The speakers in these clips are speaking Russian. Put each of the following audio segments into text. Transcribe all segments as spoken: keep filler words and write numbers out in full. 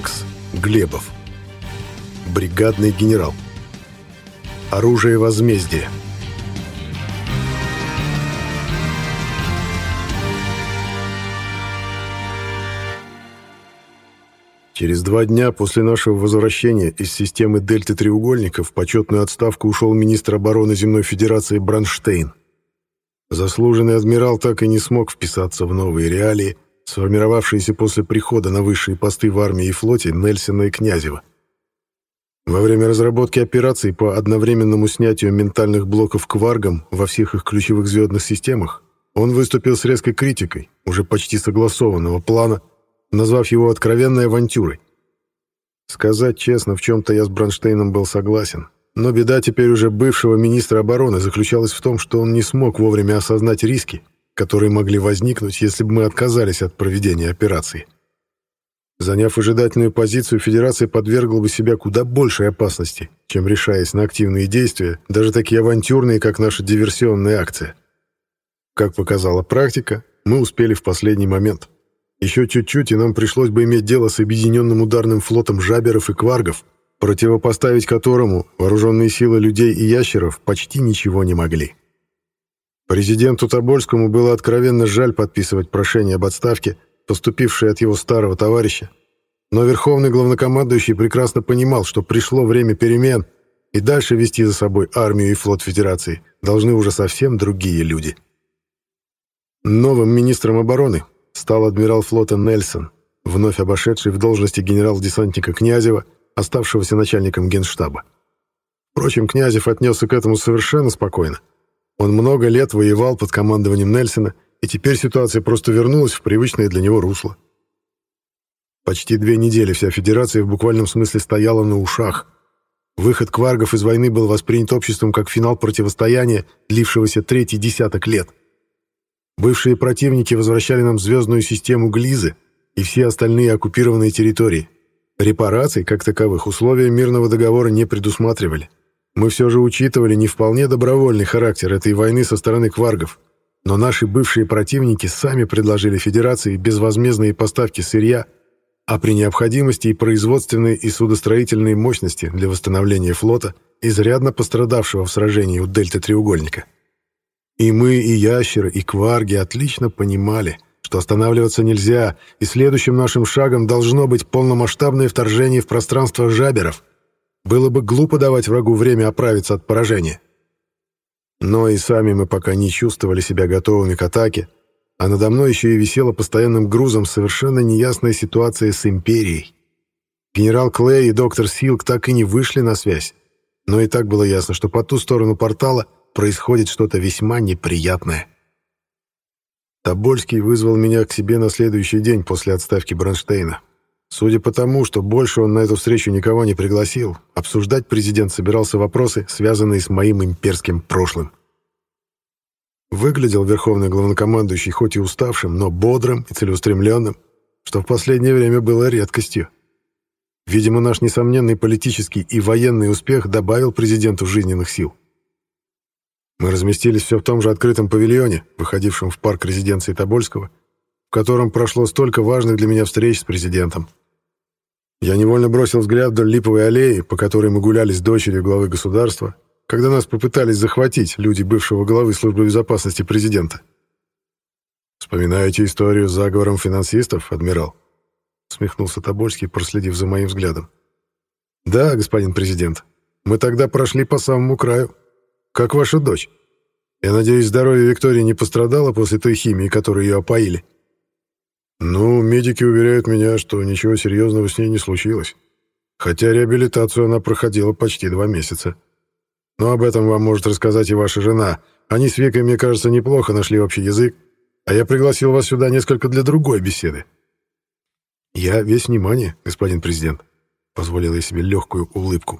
Макс Глебов. Бригадный генерал. Оружие возмездия. Через два дня после нашего возвращения из системы Дельты треугольника в почетную отставку ушел министр обороны Земной Федерации Бронштейн. Заслуженный адмирал так и не смог вписаться в новые реалии, сформировавшиеся после прихода на высшие посты в армии и флоте Нельсона и Князева. Во время разработки операций по одновременному снятию ментальных блоков кваргом во всех их ключевых звездных системах он выступил с резкой критикой уже почти согласованного плана, назвав его откровенной авантюрой. Сказать честно, в чем-то я с Бронштейном был согласен, но беда теперь уже бывшего министра обороны заключалась в том, что он не смог вовремя осознать риски, которые могли возникнуть, если бы мы отказались от проведения операции. Заняв выжидательную позицию, Федерация подвергла бы себя куда большей опасности, чем решаясь на активные действия, даже такие авантюрные, как наша диверсионная акция. Как показала практика, мы успели в последний момент. Еще чуть-чуть, и нам пришлось бы иметь дело с объединенным ударным флотом жаберов и кваргов, противопоставить которому вооруженные силы людей и ящеров почти ничего не могли. Президенту Тобольскому было откровенно жаль подписывать прошение об отставке, поступившее от его старого товарища, но верховный главнокомандующий прекрасно понимал, что пришло время перемен, и дальше вести за собой армию и флот Федерации должны уже совсем другие люди. Новым министром обороны стал адмирал флота Нельсон, вновь обошедший в должности генерал-десантника Князева, оставшегося начальником генштаба. Впрочем, Князев отнесся к этому совершенно спокойно. Он много лет воевал под командованием Нельсона, и теперь ситуация просто вернулась в привычное для него русло. Почти две недели вся Федерация в буквальном смысле стояла на ушах. Выход кваргов из войны был воспринят обществом как финал противостояния, длившегося третий десяток лет. Бывшие противники возвращали нам звездную систему Глизы и все остальные оккупированные территории. Репараций, как таковых, условия мирного договора не предусматривали. Мы все же учитывали не вполне добровольный характер этой войны со стороны кваргов, но наши бывшие противники сами предложили Федерации безвозмездные поставки сырья, а при необходимости и производственные и судостроительные мощности для восстановления флота, изрядно пострадавшего в сражении у Дельты треугольника. И мы, и ящеры, и кварги отлично понимали, что останавливаться нельзя, и следующим нашим шагом должно быть полномасштабное вторжение в пространство жаберов. Было бы глупо давать врагу время оправиться от поражения. Но и сами мы пока не чувствовали себя готовыми к атаке, а надо мной еще и висела постоянным грузом совершенно неясная ситуация с Империей. Генерал Клей и доктор Силк так и не вышли на связь, но и так было ясно, что по ту сторону портала происходит что-то весьма неприятное. Тобольский вызвал меня к себе на следующий день после отставки Бронштейна. Судя по тому, что больше он на эту встречу никого не пригласил, обсуждать президент собирался вопросы, связанные с моим имперским прошлым. Выглядел верховный главнокомандующий хоть и уставшим, но бодрым и целеустремленным, что в последнее время было редкостью. Видимо, наш несомненный политический и военный успех добавил президенту жизненных сил. Мы разместились все в том же открытом павильоне, выходившем в парк резиденции Тобольского, в котором прошло столько важных для меня встреч с президентом. Я невольно бросил взгляд вдоль Липовой аллеи, по которой мы гуляли с дочерью главы государства, когда нас попытались захватить люди бывшего главы службы безопасности президента. «Вспоминаете историю с заговором финансистов, адмирал?» — усмехнулся Тобольский, проследив за моим взглядом. «Да, господин президент, мы тогда прошли по самому краю. Как ваша дочь? Я надеюсь, здоровье Виктории не пострадало после той химии, которой ее опоили?» «Ну, медики уверяют меня, что ничего серьезного с ней не случилось. Хотя реабилитацию она проходила почти два месяца. Но об этом вам может рассказать и ваша жена. Они с Викой, мне кажется, неплохо нашли общий язык, а я пригласил вас сюда несколько для другой беседы». «Я весь внимание, господин президент», — позволил я себе легкую улыбку.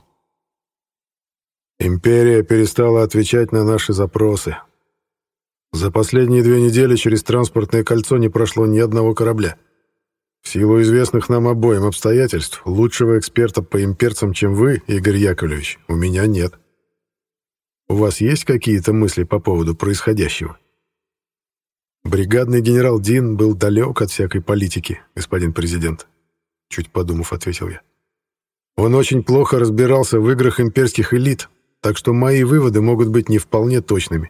«Империя перестала отвечать на наши запросы. За последние две недели через транспортное кольцо не прошло ни одного корабля. В силу известных нам обоим обстоятельств, лучшего эксперта по имперцам, чем вы, Игорь Яковлевич, у меня нет. У вас есть какие-то мысли по поводу происходящего?» Бригадный генерал Дин был далек от всякой политики, господин президент. — чуть подумав, ответил я. «Он очень плохо разбирался в играх имперских элит, так что мои выводы могут быть не вполне точными.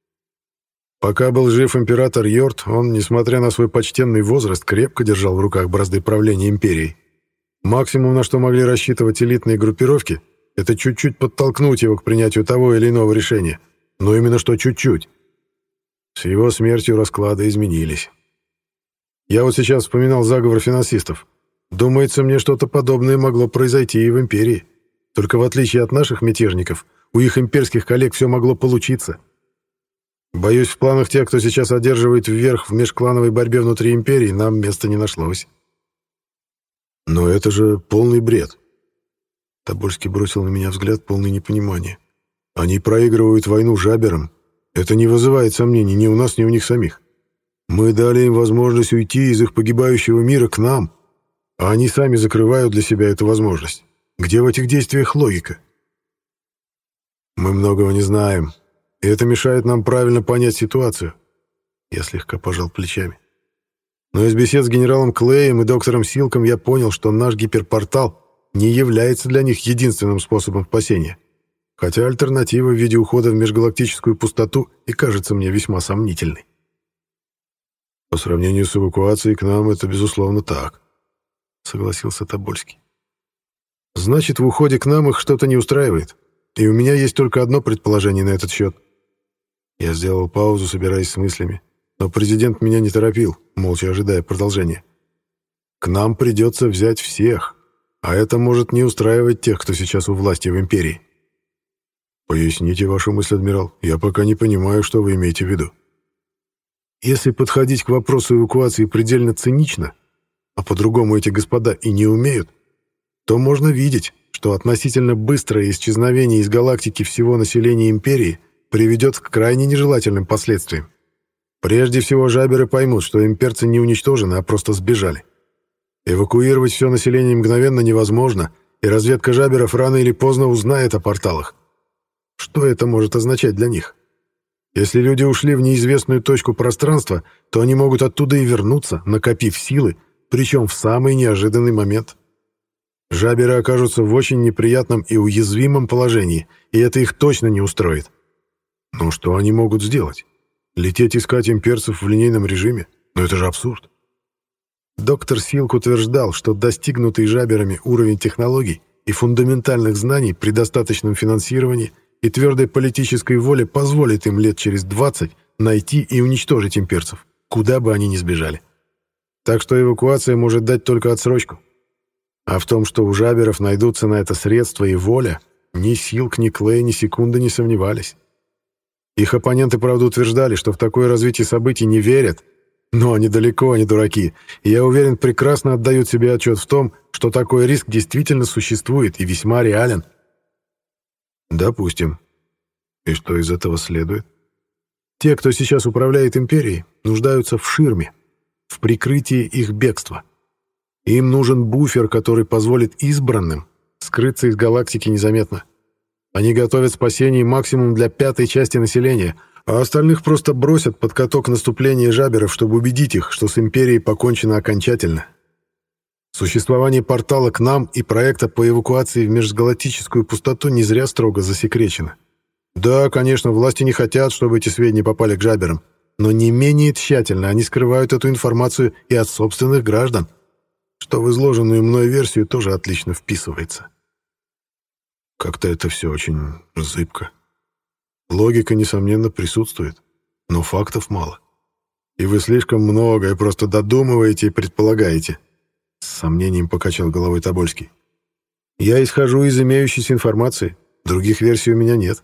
Пока был жив император Йорт, он, несмотря на свой почтенный возраст, крепко держал в руках бразды правления империей. Максимум, на что могли рассчитывать элитные группировки, это чуть-чуть подтолкнуть его к принятию того или иного решения. Но именно что чуть-чуть. С его смертью расклады изменились. Я вот сейчас вспоминал заговор финансистов. Думается, мне что-то подобное могло произойти и в империи. Только в отличие от наших мятежников, у их имперских коллег все могло получиться. Боюсь, в планах тех, кто сейчас одерживает вверх в межклановой борьбе внутри империи, нам места не нашлось». «Но это же полный бред». Тобольский бросил на меня взгляд, полный непонимания. «Они проигрывают войну жаберам. Это не вызывает сомнений ни у нас, ни у них самих. Мы дали им возможность уйти из их погибающего мира к нам, а они сами закрывают для себя эту возможность. Где в этих действиях логика?» «Мы многого не знаем, и это мешает нам правильно понять ситуацию». Я слегка пожал плечами. «Но из бесед с генералом Клеем и доктором Силком я понял, что наш гиперпортал не является для них единственным способом спасения, хотя альтернатива в виде ухода в межгалактическую пустоту и кажется мне весьма сомнительной». «По сравнению с эвакуацией к нам это, безусловно, так», — согласился Тобольский. «Значит, в уходе к нам их что-то не устраивает, и у меня есть только одно предположение на этот счет». Я сделал паузу, собираясь с мыслями, но президент меня не торопил, молча ожидая продолжения. «К нам придется взять всех, а это может не устраивать тех, кто сейчас у власти в империи». «Поясните вашу мысль, адмирал. Я пока не понимаю, что вы имеете в виду». «Если подходить к вопросу эвакуации предельно цинично, а по-другому эти господа и не умеют, то можно видеть, что относительно быстрое исчезновение из галактики всего населения империи приведет к крайне нежелательным последствиям. Прежде всего, жаберы поймут, что имперцы не уничтожены, а просто сбежали. Эвакуировать все население мгновенно невозможно, и разведка жаберов рано или поздно узнает о порталах. Что это может означать для них? Если люди ушли в неизвестную точку пространства, то они могут оттуда и вернуться, накопив силы, причем в самый неожиданный момент. Жаберы окажутся в очень неприятном и уязвимом положении, и это их точно не устроит. Но что они могут сделать? Лететь искать имперцев в линейном режиме? Но это же абсурд. Доктор Силк утверждал, что достигнутый жаберами уровень технологий и фундаментальных знаний при достаточном финансировании и твердой политической воле позволит им лет через двадцать найти и уничтожить имперцев, куда бы они ни сбежали. Так что эвакуация может дать только отсрочку. А в том, что у жаберов найдутся на это средства и воля, ни Силк, ни Клей ни секунды не сомневались. Их оппоненты, правда, утверждали, что в такое развитие событий не верят, но они далеко не дураки, и я уверен, прекрасно отдают себе отчет в том, что такой риск действительно существует и весьма реален. Допустим. И что из этого следует? Те, кто сейчас управляет империей, нуждаются в ширме, в прикрытии их бегства. Им нужен буфер, который позволит избранным скрыться из галактики незаметно. Они готовят спасение максимум для пятой части населения, а остальных просто бросят под каток наступления жаберов, чтобы убедить их, что с империей покончено окончательно. Существование портала к нам и проекта по эвакуации в межгалактическую пустоту не зря строго засекречено. Да, конечно, власти не хотят, чтобы эти сведения попали к жаберам, но не менее тщательно они скрывают эту информацию и от собственных граждан, что в изложенную мной версию тоже отлично вписывается. Как-то это все очень зыбко. Логика, несомненно, присутствует, но фактов мало. И вы слишком многое просто додумываете и предполагаете. С сомнением покачал головой Тобольский. Я исхожу из имеющейся информации. Других версий у меня нет.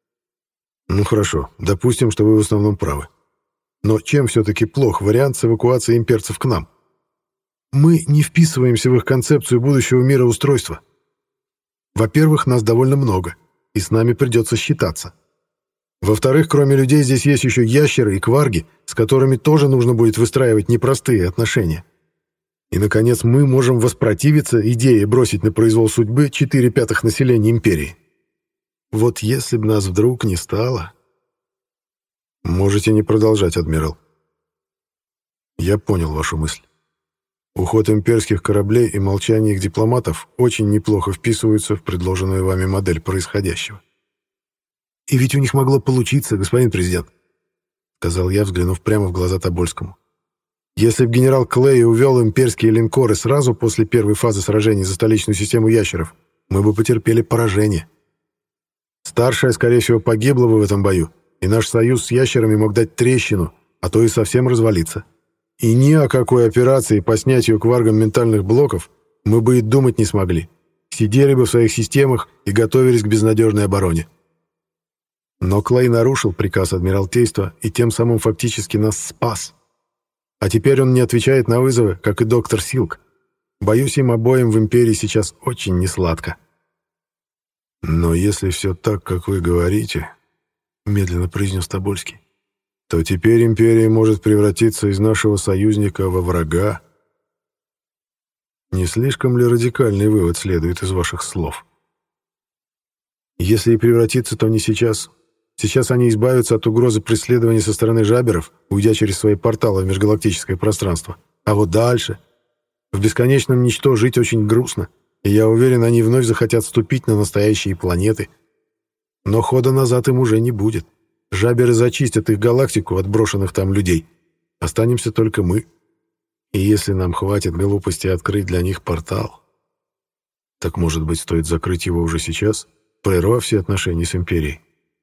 Ну хорошо, допустим, что вы в основном правы. Но чем все-таки плох вариант с эвакуацией имперцев к нам? Мы не вписываемся в их концепцию будущего мироустройства. Во-первых, нас довольно много, и с нами придется считаться. Во-вторых, кроме людей здесь есть еще ящеры и кварги, с которыми тоже нужно будет выстраивать непростые отношения. И, наконец, мы можем воспротивиться идее бросить на произвол судьбы четыре пятых населения империи. Вот если бы нас вдруг не стало... Можете не продолжать, адмирал. Я понял вашу мысль. Уход имперских кораблей и молчание их дипломатов очень неплохо вписываются в предложенную вами модель происходящего. «И ведь у них могло получиться, господин президент», — сказал я, взглянув прямо в глаза Тобольскому. «Если б генерал Клей увел имперские линкоры сразу после первой фазы сражений за столичную систему ящеров, мы бы потерпели поражение. Старшая, скорее всего, погибла бы в этом бою, и наш союз с ящерами мог дать трещину, а то и совсем развалиться. И ни о какой операции по снятию кваргом ментальных блоков мы бы и думать не смогли. Сидели бы в своих системах и готовились к безнадежной обороне. Но Клей нарушил приказ Адмиралтейства и тем самым фактически нас спас. А теперь он не отвечает на вызовы, как и доктор Силк. Боюсь, им обоим в Империи сейчас очень несладко». «Но если все так, как вы говорите, — медленно произнес Тобольский, — то теперь Империя может превратиться из нашего союзника во врага. Не слишком ли радикальный вывод следует из ваших слов?» «Если и превратиться, то не сейчас. Сейчас они избавятся от угрозы преследования со стороны жаберов, уйдя через свои порталы в межгалактическое пространство. А вот дальше... В бесконечном ничто жить очень грустно, и я уверен, они вновь захотят ступить на настоящие планеты. Но хода назад им уже не будет. Жаберы зачистят их галактику от брошенных там людей. Останемся только мы. И если нам хватит глупости открыть для них портал... Так, может быть, стоит закрыть его уже сейчас, прервав все отношения с Империей?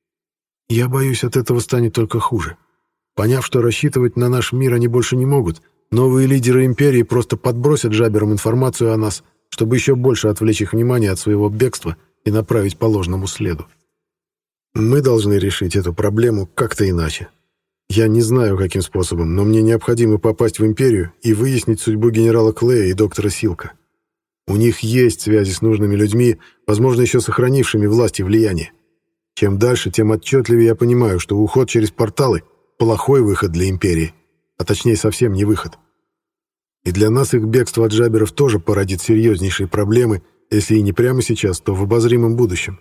Я боюсь, от этого станет только хуже. Поняв, что рассчитывать на наш мир они больше не могут, новые лидеры Империи просто подбросят жаберам информацию о нас, чтобы еще больше отвлечь их внимание от своего бегства и направить по ложному следу. Мы должны решить эту проблему как-то иначе. Я не знаю, каким способом, но мне необходимо попасть в Империю и выяснить судьбу генерала Клея и доктора Силка. У них есть связи с нужными людьми, возможно, еще сохранившими власть и влияние. Чем дальше, тем отчетливее я понимаю, что уход через порталы — плохой выход для Империи, а точнее совсем не выход. И для нас их бегство от жаберов тоже породит серьезнейшие проблемы, если и не прямо сейчас, то в обозримом будущем.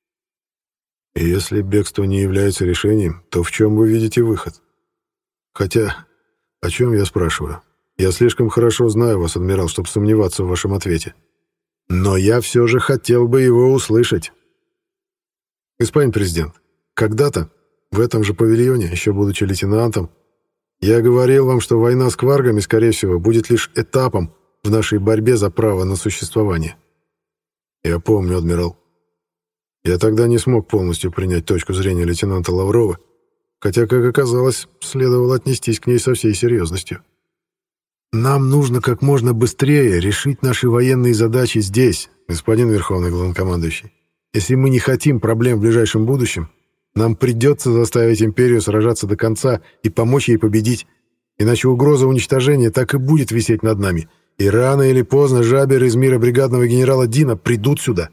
И если бегство не является решением, то в чем вы видите выход? Хотя, о чем я спрашиваю? Я слишком хорошо знаю вас, адмирал, чтобы сомневаться в вашем ответе. Но я все же хотел бы его услышать. Господин президент, когда-то, в этом же павильоне, еще будучи лейтенантом, я говорил вам, что война с кваргами, скорее всего, будет лишь этапом в нашей борьбе за право на существование. Я помню, адмирал. Я тогда не смог полностью принять точку зрения лейтенанта Лаврова, хотя, как оказалось, следовало отнестись к ней со всей серьезностью. Нам нужно как можно быстрее решить наши военные задачи здесь, господин Верховный Главнокомандующий. Если мы не хотим проблем в ближайшем будущем, нам придется заставить Империю сражаться до конца и помочь ей победить, иначе угроза уничтожения так и будет висеть над нами, и рано или поздно жаберы из мира бригадного генерала Дина придут сюда.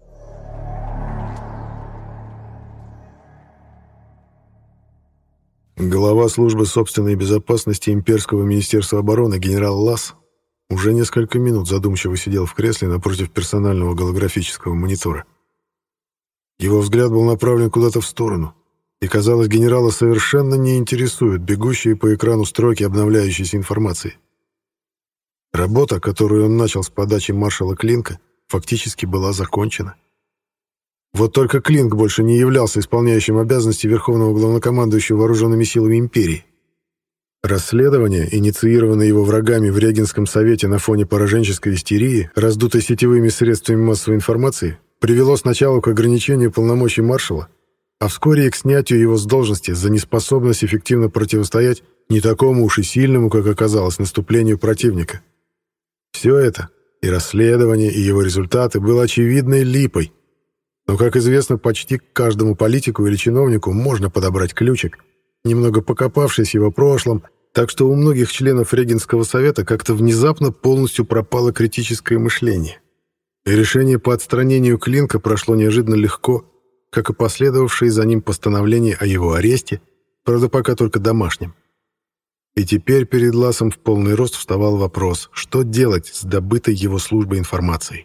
Глава службы собственной безопасности Имперского министерства обороны генерал Ласс уже несколько минут задумчиво сидел в кресле напротив персонального голографического монитора. Его взгляд был направлен куда-то в сторону, и, казалось, генерала совершенно не интересуют бегущие по экрану строки обновляющейся информации. Работа, которую он начал с подачи маршала Клинка, фактически была закончена. Вот только Клинк больше не являлся исполняющим обязанности Верховного Главнокомандующего Вооруженными силами Империи. Расследование, инициированное его врагами в Регенском совете на фоне пораженческой истерии, раздутой сетевыми средствами массовой информации, привело сначала к ограничению полномочий маршала, а вскоре и к снятию его с должности за неспособность эффективно противостоять не такому уж и сильному, как оказалось, наступлению противника. Все это, и расследование, и его результаты, было очевидной липой. Но, как известно, почти к каждому политику или чиновнику можно подобрать ключик, немного покопавшись в его прошлом, так что у многих членов Регенского совета как-то внезапно полностью пропало критическое мышление. И решение по отстранению Клинка прошло неожиданно легко, как и последовавшее за ним постановление о его аресте, правда, пока только домашнем. И теперь перед Лассом в полный рост вставал вопрос, что делать с добытой его службой информацией.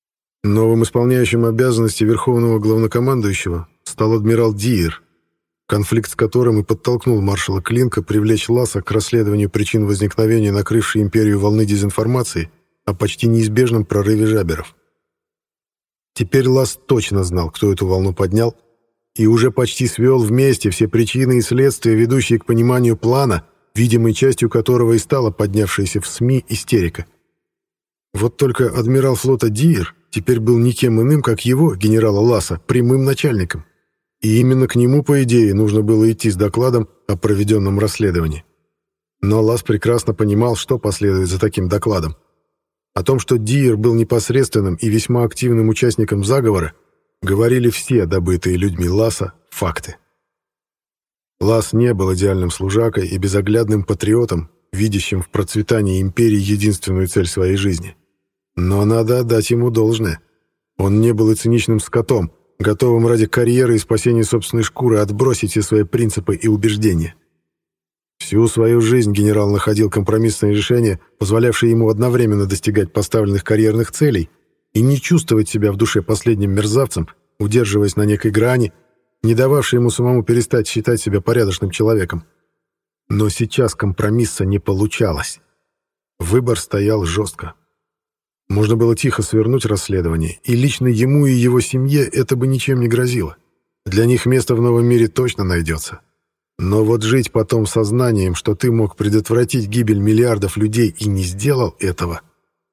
Новым исполняющим обязанности Верховного Главнокомандующего стал адмирал Диер, конфликт с которым и подтолкнул маршала Клинка привлечь Ласса к расследованию причин возникновения накрывшей империю волны дезинформации о почти неизбежном прорыве жаберов. Теперь Ласс точно знал, кто эту волну поднял, и уже почти свел вместе все причины и следствия, ведущие к пониманию плана, видимой частью которого и стала поднявшаяся в СМИ истерика. Вот только адмирал флота Диер теперь был никем иным, как его, генерала Ласса, прямым начальником. И именно к нему, по идее, нужно было идти с докладом о проведенном расследовании. Но Ласс прекрасно понимал, что последует за таким докладом. О том, что Диер был непосредственным и весьма активным участником заговора, говорили все добытые людьми Ласса факты. Ласс не был идеальным служакой и безоглядным патриотом, видящим в процветании империи единственную цель своей жизни. Но надо отдать ему должное. Он не был и циничным скотом, готовым ради карьеры и спасения собственной шкуры отбросить все свои принципы и убеждения. Всю свою жизнь генерал находил компромиссные решения, позволявшие ему одновременно достигать поставленных карьерных целей и не чувствовать себя в душе последним мерзавцем, удерживаясь на некой грани, не дававшей ему самому перестать считать себя порядочным человеком. Но сейчас компромисса не получалось. Выбор стоял жестко. Можно было тихо свернуть расследование, и лично ему и его семье это бы ничем не грозило. Для них место в новом мире точно найдется. Но вот жить потом сознанием, что ты мог предотвратить гибель миллиардов людей и не сделал этого...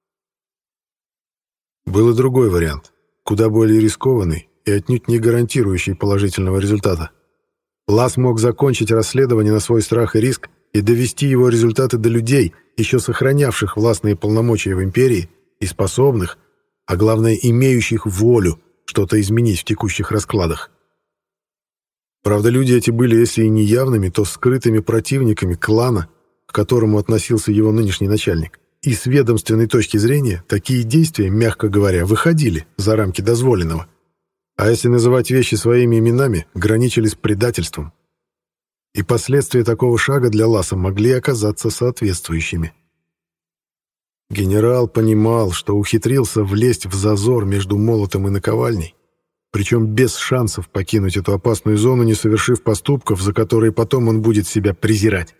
Был и другой вариант, куда более рискованный и отнюдь не гарантирующий положительного результата. Ласс мог закончить расследование на свой страх и риск и довести его результаты до людей, еще сохранявших властные полномочия в империи, и способных, а главное, имеющих волю что-то изменить в текущих раскладах. Правда, люди эти были, если и не явными, то скрытыми противниками клана, к которому относился его нынешний начальник. И с ведомственной точки зрения такие действия, мягко говоря, выходили за рамки дозволенного. А если называть вещи своими именами, граничили с предательством. И последствия такого шага для Ласса могли оказаться соответствующими. Генерал понимал, что ухитрился влезть в зазор между молотом и наковальней, причем без шансов покинуть эту опасную зону, не совершив поступков, за которые потом он будет себя презирать.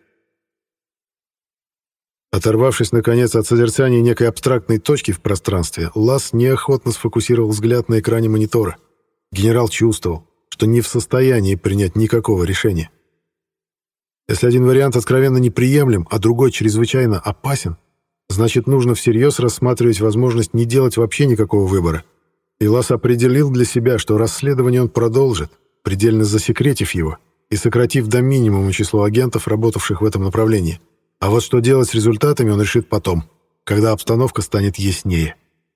Оторвавшись, наконец, от созерцания некой абстрактной точки в пространстве, Ласс неохотно сфокусировал взгляд на экране монитора. Генерал чувствовал, что не в состоянии принять никакого решения. Если один вариант откровенно неприемлем, а другой чрезвычайно опасен, значит, нужно всерьез рассматривать возможность не делать вообще никакого выбора. И Ласс определил для себя, что расследование он продолжит, предельно засекретив его и сократив до минимума число агентов, работавших в этом направлении. А вот что делать с результатами, он решит потом, когда обстановка станет яснее.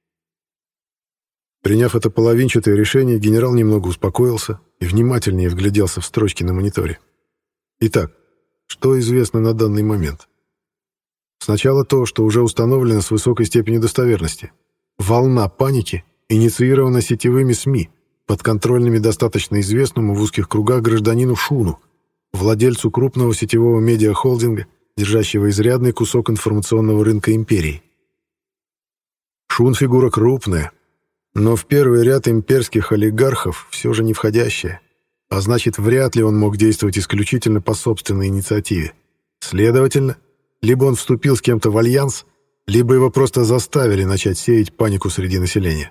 Приняв это половинчатое решение, генерал немного успокоился и внимательнее вгляделся в строчки на мониторе. Итак, что известно на данный момент? Сначала то, что уже установлено с высокой степенью достоверности. Волна паники инициирована сетевыми СМИ, подконтрольными достаточно известному в узких кругах гражданину Шуну, владельцу крупного сетевого медиахолдинга, держащего изрядный кусок информационного рынка империи. Шун — фигура крупная, но в первый ряд имперских олигархов все же не входящая, а значит, вряд ли он мог действовать исключительно по собственной инициативе. Следовательно, либо он вступил с кем-то в альянс, либо его просто заставили начать сеять панику среди населения.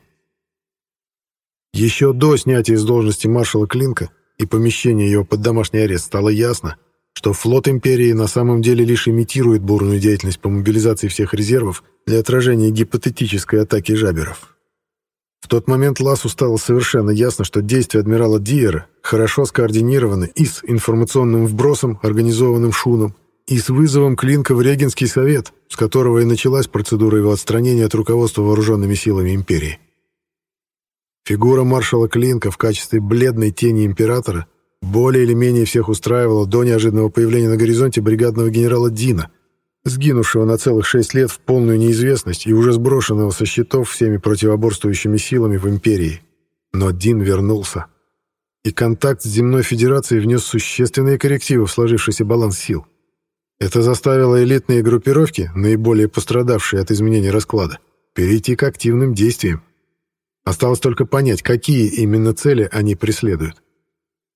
Еще до снятия с должности маршала Клинка и помещения его под домашний арест стало ясно, что флот империи на самом деле лишь имитирует бурную деятельность по мобилизации всех резервов для отражения гипотетической атаки жаберов. В тот момент Лассу стало совершенно ясно, что действия адмирала Диера хорошо скоординированы и с информационным вбросом, организованным Шуном, и с вызовом Клинка в Регенский совет, с которого и началась процедура его отстранения от руководства вооруженными силами империи. Фигура маршала Клинка в качестве бледной тени императора более или менее всех устраивала до неожиданного появления на горизонте бригадного генерала Дина, сгинувшего на целых шесть лет в полную неизвестность и уже сброшенного со счетов всеми противоборствующими силами в империи. Но Дин вернулся. И контакт с Земной Федерацией внес существенные коррективы в сложившийся баланс сил. Это заставило элитные группировки, наиболее пострадавшие от изменения расклада, перейти к активным действиям. Осталось только понять, какие именно цели они преследуют.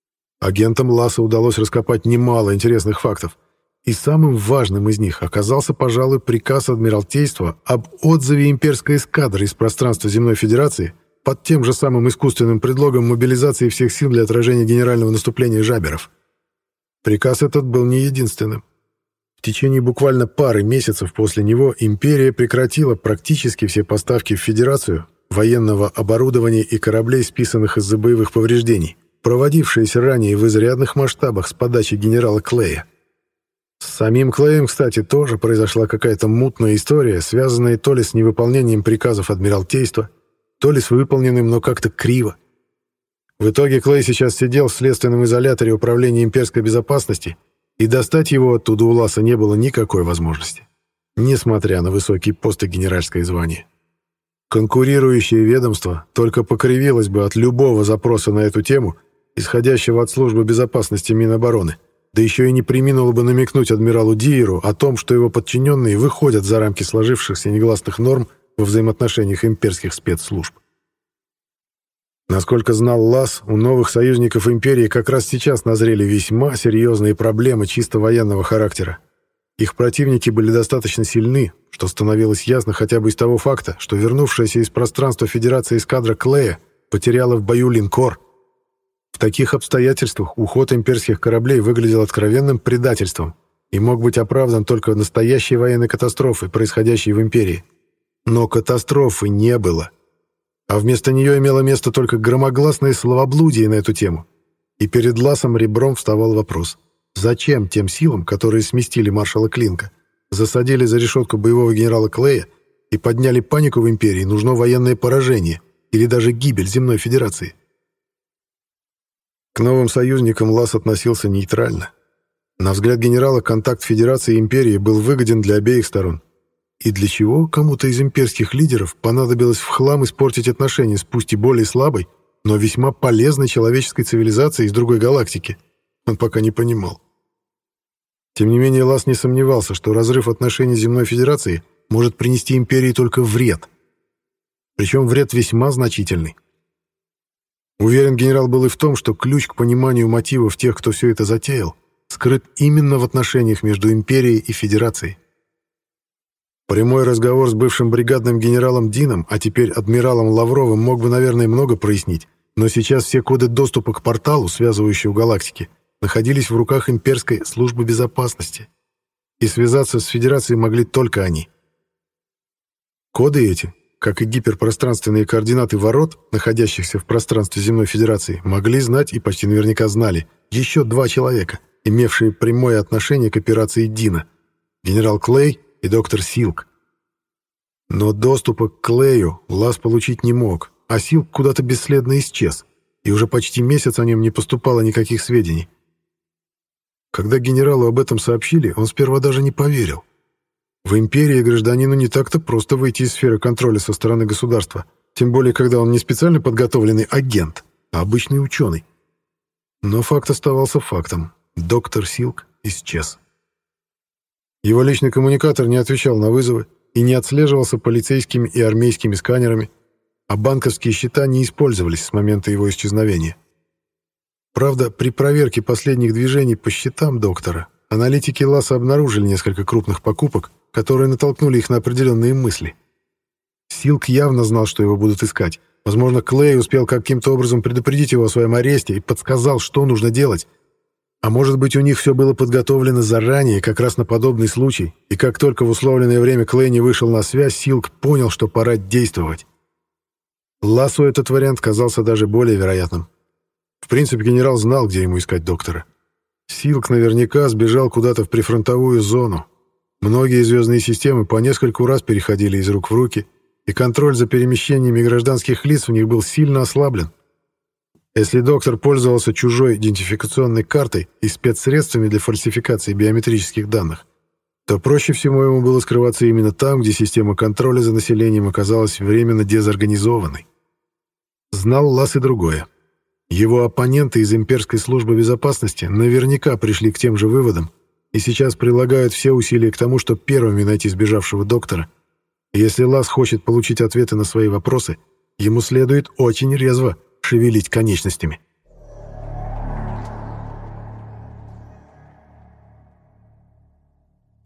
Агентам Ласса удалось раскопать немало интересных фактов, и самым важным из них оказался, пожалуй, приказ Адмиралтейства об отзыве имперской эскадры из пространства Земной Федерации под тем же самым искусственным предлогом мобилизации всех сил для отражения генерального наступления жаберов. Приказ этот был не единственным. В течение буквально пары месяцев после него империя прекратила практически все поставки в Федерацию военного оборудования и кораблей, списанных из-за боевых повреждений, проводившиеся ранее в изрядных масштабах с подачи генерала Клея. С самим Клеем, кстати, тоже произошла какая-то мутная история, связанная то ли с невыполнением приказов Адмиралтейства, то ли с выполненным, но как-то криво. В итоге Клей сейчас сидел в следственном изоляторе Управления имперской безопасности, и достать его оттуда у Ласса не было никакой возможности, несмотря на высокий пост и генеральское звание. Конкурирующее ведомство только покривилось бы от любого запроса на эту тему, исходящего от службы безопасности Минобороны, да еще и не преминуло бы намекнуть адмиралу Диеру о том, что его подчиненные выходят за рамки сложившихся негласных норм во взаимоотношениях имперских спецслужб. Насколько знал Ласс, у новых союзников империи как раз сейчас назрели весьма серьезные проблемы чисто военного характера. Их противники были достаточно сильны, что становилось ясно хотя бы из того факта, что вернувшаяся из пространства Федерации эскадра Клея потеряла в бою линкор. В таких обстоятельствах уход имперских кораблей выглядел откровенным предательством и мог быть оправдан только настоящей военной катастрофой, происходящей в империи. Но катастрофы не было. А вместо нее имело место только громогласное словоблудие на эту тему. И перед Лассом ребром вставал вопрос: зачем тем силам, которые сместили маршала Клинка, засадили за решетку боевого генерала Клея и подняли панику в империи, нужно военное поражение или даже гибель Земной Федерации? К новым союзникам Ласс относился нейтрально. На взгляд генерала, контакт Федерации и империи был выгоден для обеих сторон. И для чего кому-то из имперских лидеров понадобилось в хлам испортить отношения с пусть и более слабой, но весьма полезной человеческой цивилизацией из другой галактики, он пока не понимал. Тем не менее, Ласс не сомневался, что разрыв отношений с Земной Федерацией может принести империи только вред. Причем вред весьма значительный. Уверен генерал был и в том, что ключ к пониманию мотивов тех, кто все это затеял, скрыт именно в отношениях между империей и Федерацией. Прямой разговор с бывшим бригадным генералом Дином, а теперь адмиралом Лавровым, мог бы, наверное, много прояснить, но сейчас все коды доступа к порталу, связывающему галактики, находились в руках имперской службы безопасности, и связаться с Федерацией могли только они. Коды эти, как и гиперпространственные координаты ворот, находящихся в пространстве Земной Федерации, могли знать и почти наверняка знали еще два человека, имевшие прямое отношение к операции Дина — генерал Клей и доктор Силк. Но доступа к Клею Ласс получить не мог, а Силк куда-то бесследно исчез, и уже почти месяц о нем не поступало никаких сведений. Когда генералу об этом сообщили, он сперва даже не поверил. В империи гражданину не так-то просто выйти из сферы контроля со стороны государства, тем более когда он не специально подготовленный агент, а обычный ученый. Но факт оставался фактом. Доктор Силк исчез. Его личный коммуникатор не отвечал на вызовы и не отслеживался полицейскими и армейскими сканерами, а банковские счета не использовались с момента его исчезновения. Правда, при проверке последних движений по счетам доктора аналитики Ласса обнаружили несколько крупных покупок, которые натолкнули их на определенные мысли. Силк явно знал, что его будут искать. Возможно, Клей успел каким-то образом предупредить его о своем аресте и подсказал, что нужно делать. А может быть, у них все было подготовлено заранее, как раз на подобный случай, и как только в условленное время Клей не вышел на связь, Силк понял, что пора действовать. Лассу этот вариант казался даже более вероятным. В принципе, генерал знал, где ему искать доктора. Силк наверняка сбежал куда-то в прифронтовую зону. Многие звездные системы по нескольку раз переходили из рук в руки, и контроль за перемещениями гражданских лиц в них был сильно ослаблен. Если доктор пользовался чужой идентификационной картой и спецсредствами для фальсификации биометрических данных, то проще всего ему было скрываться именно там, где система контроля за населением оказалась временно дезорганизованной. Знал Ласс и другое. Его оппоненты из имперской службы безопасности наверняка пришли к тем же выводам и сейчас прилагают все усилия к тому, чтобы первыми найти сбежавшего доктора. И если Ласс хочет получить ответы на свои вопросы, ему следует очень резво шевелить конечностями.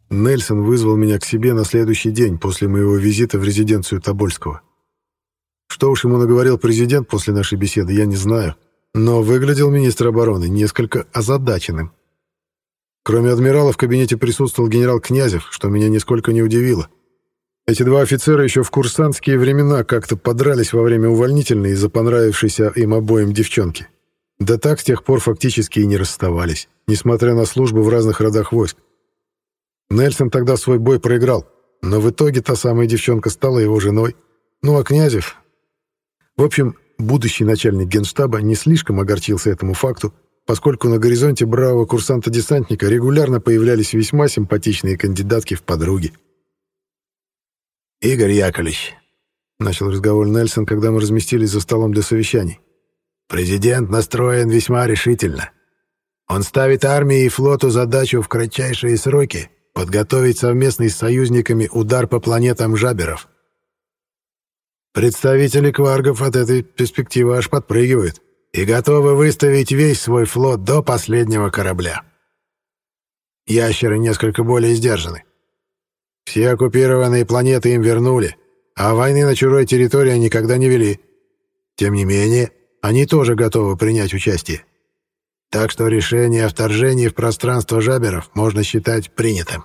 Нельсон вызвал меня к себе на следующий день после моего визита в резиденцию Тобольского. Что уж ему наговорил президент после нашей беседы, я не знаю, но выглядел министр обороны несколько озадаченным. Кроме адмирала в кабинете присутствовал генерал Князев, что меня нисколько не удивило. Эти два офицера еще в курсантские времена как-то подрались во время увольнительной из-за понравившейся им обоим девчонки. Да так с тех пор фактически и не расставались, несмотря на службу в разных родах войск. Нельсон тогда свой бой проиграл, но в итоге та самая девчонка стала его женой. Ну а Князев... В общем, будущий начальник генштаба не слишком огорчился этому факту, поскольку на горизонте бравого курсанта-десантника регулярно появлялись весьма симпатичные кандидатки в подруги. «Игорь Яковлевич», — начал разговор Нельсон, когда мы разместились за столом для совещаний, «президент настроен весьма решительно. Он ставит армии и флоту задачу в кратчайшие сроки подготовить совместный с союзниками удар по планетам Жаберов. Представители кваргов от этой перспективы аж подпрыгивают и готовы выставить весь свой флот до последнего корабля. Ящеры несколько более сдержаны. Все оккупированные планеты им вернули, а войны на чужой территории никогда не вели. Тем не менее, они тоже готовы принять участие. Так что решение о вторжении в пространство Жаберов можно считать принятым.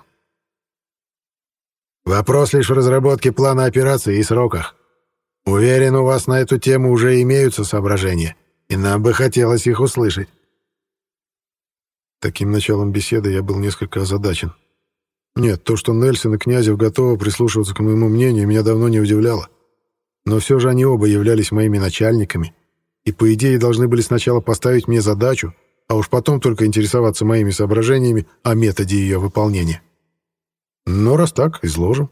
Вопрос лишь в разработке плана операции и сроках. Уверен, у вас на эту тему уже имеются соображения, и нам бы хотелось их услышать». Таким началом беседы я был несколько озадачен. Нет, то, что Нельсон и Князев готовы прислушиваться к моему мнению, меня давно не удивляло. Но все же они оба являлись моими начальниками, и, по идее, должны были сначала поставить мне задачу, а уж потом только интересоваться моими соображениями о методе ее выполнения. Но раз так, изложим.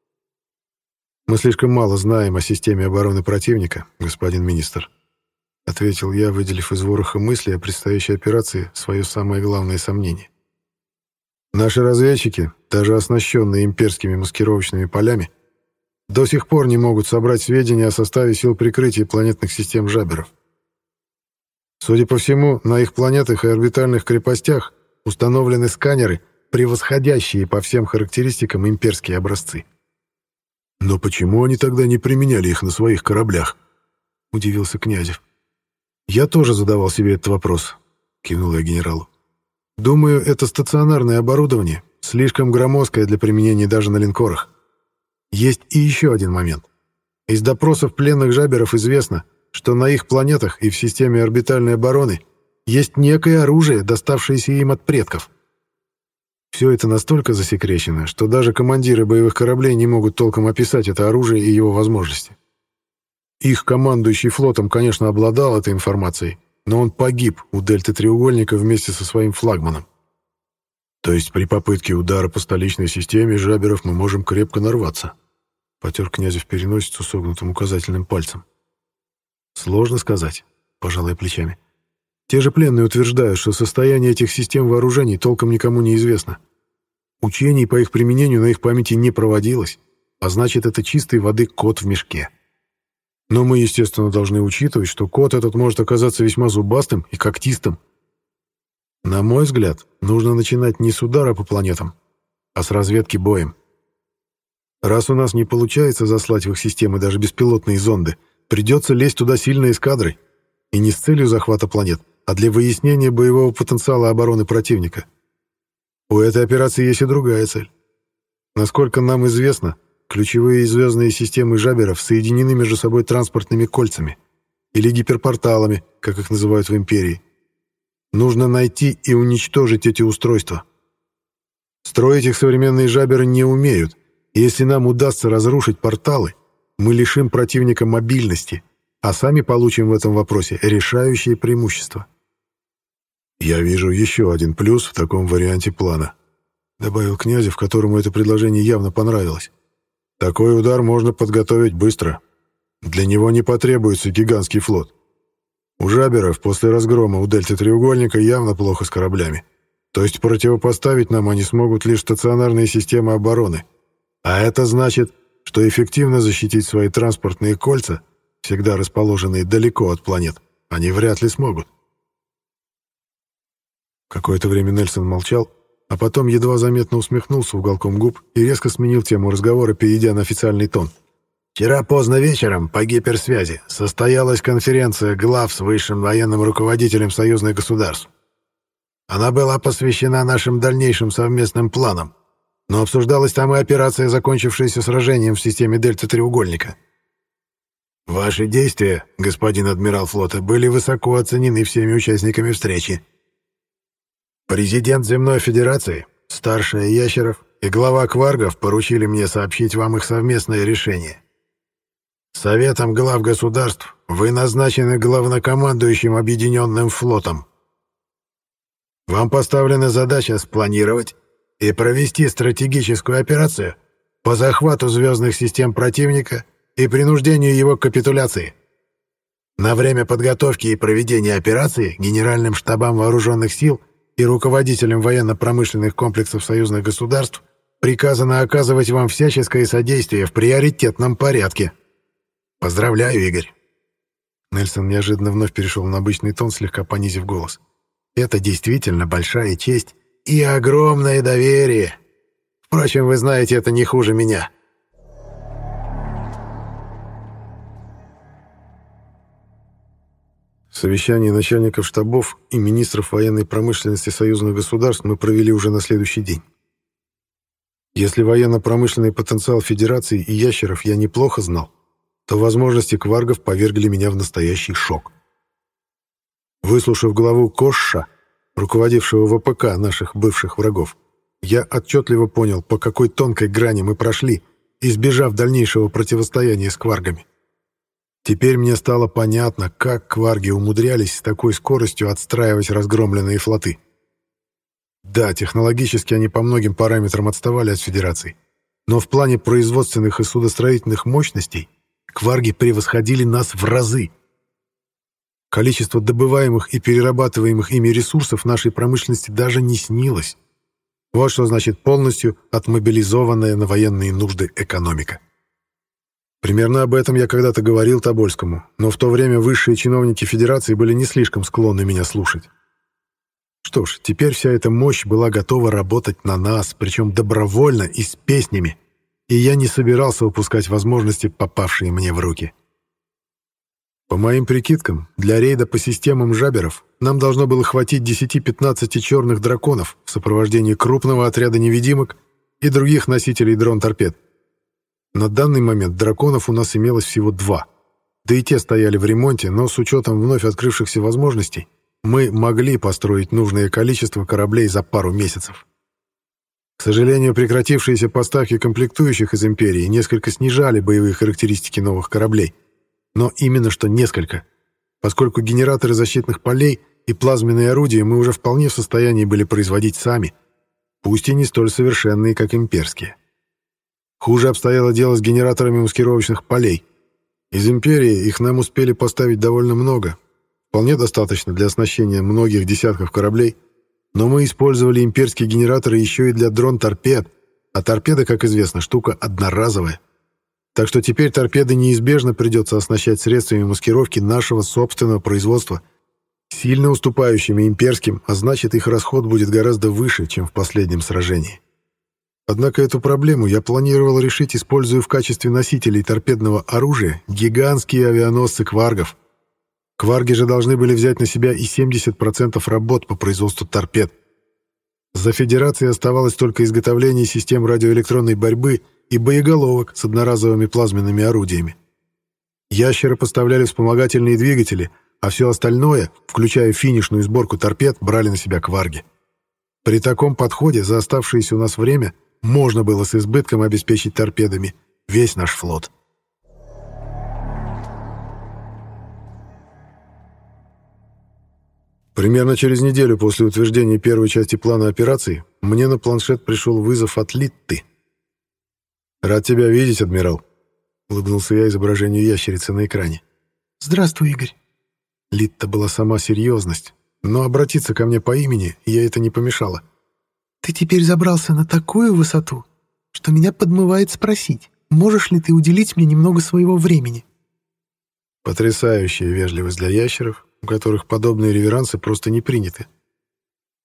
«Мы слишком мало знаем о системе обороны противника, господин министр», — ответил я, выделив из вороха мыслей о предстоящей операции свое самое главное сомнение. «Наши разведчики, даже оснащенные имперскими маскировочными полями, до сих пор не могут собрать сведения о составе сил прикрытия планетных систем Жаберов. Судя по всему, на их планетах и орбитальных крепостях установлены сканеры, превосходящие по всем характеристикам имперские образцы». «Но почему они тогда не применяли их на своих кораблях?» — удивился Князев. «Я тоже задавал себе этот вопрос», — кивнул я генералу. «Думаю, это стационарное оборудование, слишком громоздкое для применения даже на линкорах. Есть и еще один момент. Из допросов пленных Жаберов известно, что на их планетах и в системе орбитальной обороны есть некое оружие, доставшееся им от предков. Все это настолько засекречено, что даже командиры боевых кораблей не могут толком описать это оружие и его возможности. Их командующий флотом, конечно, обладал этой информацией, но он погиб у дельты треугольника вместе со своим флагманом. То есть при попытке удара по столичной системе Жаберов мы можем крепко нарваться», — потер Князев переносицу согнутым указательным пальцем. «Сложно сказать», — пожал я плечами. Те же пленные утверждают, что состояние этих систем вооружений толком никому не известно. Учений по их применению на их памяти не проводилось, а значит, это чистой воды кот в мешке. Но мы, естественно, должны учитывать, что кот этот может оказаться весьма зубастым и когтистым. На мой взгляд, нужно начинать не с удара по планетам, а с разведки боем. Раз у нас не получается заслать в их системы даже беспилотные зонды, придется лезть туда сильной эскадрой, и не с целью захвата планет, а для выяснения боевого потенциала обороны противника. У этой операции есть и другая цель. Насколько нам известно, ключевые звездные системы Жаберов соединены между собой транспортными кольцами, или гиперпорталами, как их называют в Империи. Нужно найти и уничтожить эти устройства. Строить их современные Жаберы не умеют, и если нам удастся разрушить порталы, мы лишим противника мобильности, а сами получим в этом вопросе решающее преимущество. «Я вижу еще один плюс в таком варианте плана», — добавил Князев, которому это предложение явно понравилось. «Такой удар можно подготовить быстро. Для него не потребуется гигантский флот. У Жаберов после разгрома у дельты треугольника явно плохо с кораблями. То есть противопоставить нам они смогут лишь стационарные системы обороны. А это значит, что эффективно защитить свои транспортные кольца, всегда расположенные далеко от планет, они вряд ли смогут». Какое-то время Нельсон молчал, а потом едва заметно усмехнулся уголком губ и резко сменил тему разговора, перейдя на официальный тон. «Вчера поздно вечером по гиперсвязи состоялась конференция глав с высшим военным руководителем союзных государств. Она была посвящена нашим дальнейшим совместным планам, но обсуждалась там и операция, закончившаяся сражением в системе Дельта-треугольника. Ваши действия, господин адмирал флота, были высоко оценены всеми участниками встречи. Президент Земной Федерации, старшая Ящеров и глава Кваргов поручили мне сообщить вам их совместное решение. Советом глав государств вы назначены главнокомандующим Объединенным флотом. Вам поставлена задача спланировать и провести стратегическую операцию по захвату звездных систем противника и принуждению его к капитуляции. На время подготовки и проведения операции Генеральным штабам вооруженных сил и руководителям военно-промышленных комплексов союзных государств приказано оказывать вам всяческое содействие в приоритетном порядке. Поздравляю, Игорь». Нельсон неожиданно вновь перешел на обычный тон, слегка понизив голос. «Это действительно большая честь и огромное доверие. Впрочем, вы знаете это не хуже меня». Совещание начальников штабов и министров военной промышленности союзных государств мы провели уже на следующий день. Если военно-промышленный потенциал Федерации и ящеров я неплохо знал, то возможности кваргов повергли меня в настоящий шок. Выслушав главу Кошша, руководившего ВПК наших бывших врагов, я отчетливо понял, по какой тонкой грани мы прошли, избежав дальнейшего противостояния с кваргами. Теперь мне стало понятно, как кварги умудрялись с такой скоростью отстраивать разгромленные флоты. Да, технологически они по многим параметрам отставали от Федерации, но в плане производственных и судостроительных мощностей кварги превосходили нас в разы. Количество добываемых и перерабатываемых ими ресурсов нашей промышленности даже не снилось. Вот что значит полностью отмобилизованная на военные нужды экономика. Примерно об этом я когда-то говорил Тобольскому, но в то время высшие чиновники Федерации были не слишком склонны меня слушать. Что ж, теперь вся эта мощь была готова работать на нас, причем добровольно и с песнями, и я не собирался упускать возможности, попавшие мне в руки. По моим прикидкам, для рейда по системам жаберов нам должно было хватить десяти-пятнадцати черных драконов в сопровождении крупного отряда невидимок и других носителей дрон-торпед. На данный момент драконов у нас имелось всего два, да и те стояли в ремонте, но с учетом вновь открывшихся возможностей мы могли построить нужное количество кораблей за пару месяцев. К сожалению, прекратившиеся поставки комплектующих из Империи несколько снижали боевые характеристики новых кораблей. Но именно что несколько, поскольку генераторы защитных полей и плазменные орудия мы уже вполне в состоянии были производить сами, пусть и не столь совершенные, как имперские. Хуже обстояло дело с генераторами маскировочных полей. Из Империи их нам успели поставить довольно много, вполне достаточно для оснащения многих десятков кораблей, но мы использовали имперские генераторы еще и для дрон-торпед, а торпеда, как известно, штука одноразовая. Так что теперь торпеды неизбежно придется оснащать средствами маскировки нашего собственного производства, сильно уступающими имперским, а значит, их расход будет гораздо выше, чем в последнем сражении. Однако эту проблему я планировал решить, используя в качестве носителей торпедного оружия гигантские авианосцы кваргов. Кварги же должны были взять на себя и семьдесят процентов работ по производству торпед. За Федерацией оставалось только изготовление систем радиоэлектронной борьбы и боеголовок с одноразовыми плазменными орудиями. Ящеры поставляли вспомогательные двигатели, а все остальное, включая финишную сборку торпед, брали на себя кварги. При таком подходе за оставшееся у нас время можно было с избытком обеспечить торпедами весь наш флот. Примерно через неделю после утверждения первой части плана операции мне на планшет пришел вызов от Литты. «Рад тебя видеть, адмирал», — улыбнулся я изображению ящерицы на экране. «Здравствуй, Игорь». Литта была сама серьезность, но обратиться ко мне по имени ей это не помешало. «Ты теперь забрался на такую высоту, что меня подмывает спросить, можешь ли ты уделить мне немного своего времени?» Потрясающая вежливость для ящеров, у которых подобные реверансы просто не приняты.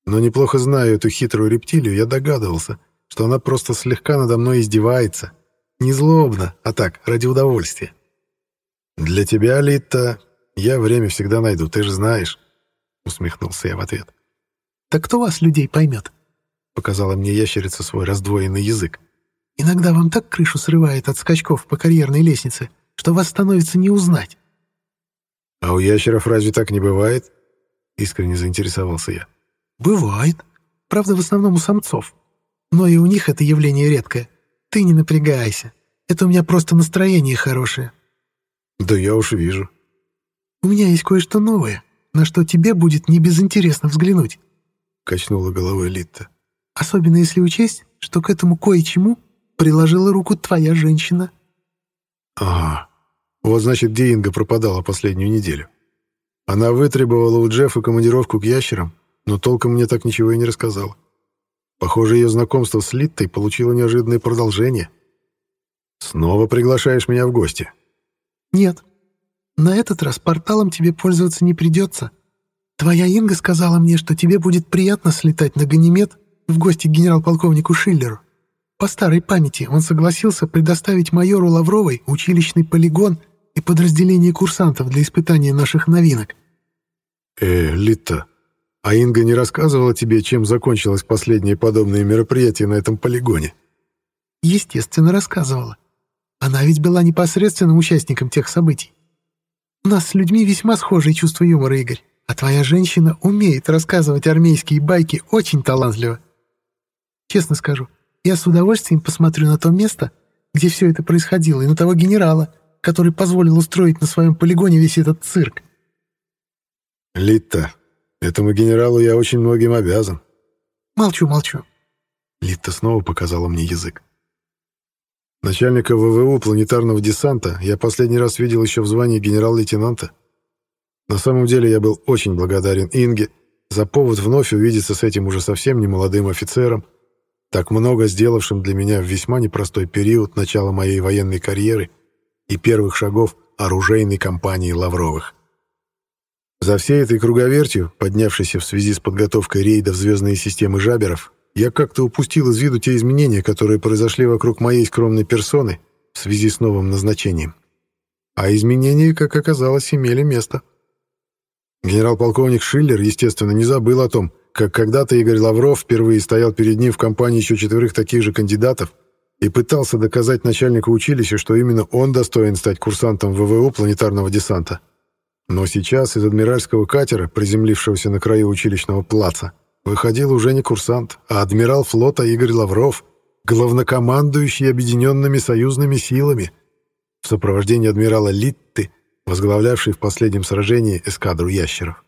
Но неплохо зная эту хитрую рептилию, я догадывался, что она просто слегка надо мной издевается. Не злобно, а так, ради удовольствия. «Для тебя, Литта, я время всегда найду, ты же знаешь», — усмехнулся я в ответ. «Так кто вас, людей, поймет?» — показала мне ящерица свой раздвоенный язык. «Иногда вам так крышу срывает от скачков по карьерной лестнице, что вас становится не узнать». «А у ящеров разве так не бывает?» — искренне заинтересовался я. «Бывает. Правда, в основном у самцов. Но и у них это явление редкое. Ты не напрягайся. Это у меня просто настроение хорошее». «Да я уж вижу». «У меня есть кое-что новое, на что тебе будет небезынтересно взглянуть», — качнула головой Литта. «Особенно если учесть, что к этому кое-чему приложила руку твоя женщина». «Ага. Вот значит, где Инга пропадала последнюю неделю. Она вытребовала у Джеффа командировку к ящерам, но толком мне так ничего и не рассказала. Похоже, ее знакомство с Литтой получило неожиданное продолжение. Снова приглашаешь меня в гости?» «Нет. На этот раз порталом тебе пользоваться не придется. Твоя Инга сказала мне, что тебе будет приятно слетать на Ганимед в гости к генерал-полковнику Шиллеру. По старой памяти он согласился предоставить майору Лавровой училищный полигон и подразделение курсантов для испытания наших новинок». «Э, Литта, а Инга не рассказывала тебе, чем закончилось последнее подобное мероприятие на этом полигоне?» «Естественно, рассказывала. Она ведь была непосредственным участником тех событий. У нас с людьми весьма схожие чувства юмора, Игорь, а твоя женщина умеет рассказывать армейские байки очень талантливо. Честно скажу, я с удовольствием посмотрю на то место, где все это происходило, и на того генерала, который позволил устроить на своем полигоне весь этот цирк». «Литта, этому генералу я очень многим обязан». «Молчу, молчу». Литта снова показала мне язык. Начальника ВВУ планетарного десанта я последний раз видел еще в звании генерал-лейтенанта. На самом деле я был очень благодарен Инге за повод вновь увидеться с этим уже совсем немолодым офицером, так много сделавшим для меня в весьма непростой период начала моей военной карьеры и первых шагов оружейной кампании Лавровых. За всей этой круговертью, поднявшейся в связи с подготовкой рейда в звездные системы Жаберов, я как-то упустил из виду те изменения, которые произошли вокруг моей скромной персоны в связи с новым назначением. А изменения, как оказалось, имели место. Генерал-полковник Шиллер, естественно, не забыл о том, как когда-то Игорь Лавров впервые стоял перед ним в компании еще четверых таких же кандидатов и пытался доказать начальнику училища, что именно он достоин стать курсантом ВВУ планетарного десанта. Но сейчас из адмиральского катера, приземлившегося на краю училищного плаца, выходил уже не курсант, а адмирал флота Игорь Лавров, главнокомандующий объединенными союзными силами, в сопровождении адмирала Литты, возглавлявший в последнем сражении эскадру ящеров.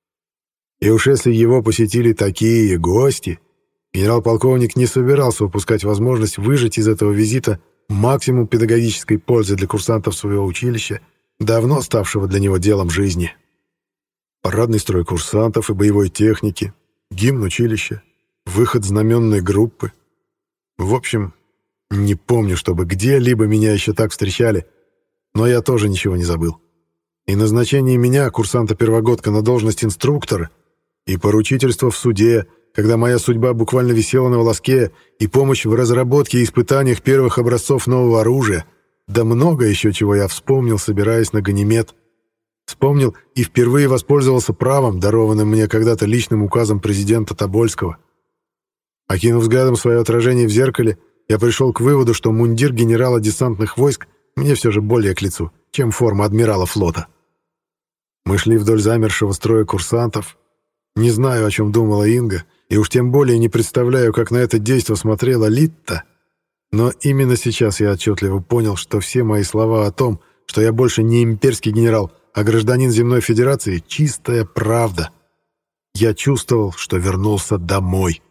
И уж если его посетили такие гости, генерал-полковник не собирался упускать возможность выжать из этого визита максимум педагогической пользы для курсантов своего училища, давно ставшего для него делом жизни. Парадный строй курсантов и боевой техники, гимн училища, выход знаменной группы. В общем, не помню, чтобы где-либо меня еще так встречали, но я тоже ничего не забыл. И назначение меня, курсанта-первогодка, на должность инструктора, и поручительство в суде, когда моя судьба буквально висела на волоске, и помощь в разработке и испытаниях первых образцов нового оружия, да много еще чего я вспомнил, собираясь на Ганимед. Вспомнил и впервые воспользовался правом, дарованным мне когда-то личным указом президента Тобольского. Окинув взглядом свое отражение в зеркале, я пришел к выводу, что мундир генерала десантных войск мне все же более к лицу, чем форма адмирала флота. Мы шли вдоль замершего строя курсантов. Не знаю, о чем думала Инга, и уж тем более не представляю, как на это действо смотрела Литта, но именно сейчас я отчетливо понял, что все мои слова о том, что я больше не имперский генерал, а гражданин Земной Федерации, чистая правда. Я чувствовал, что вернулся домой.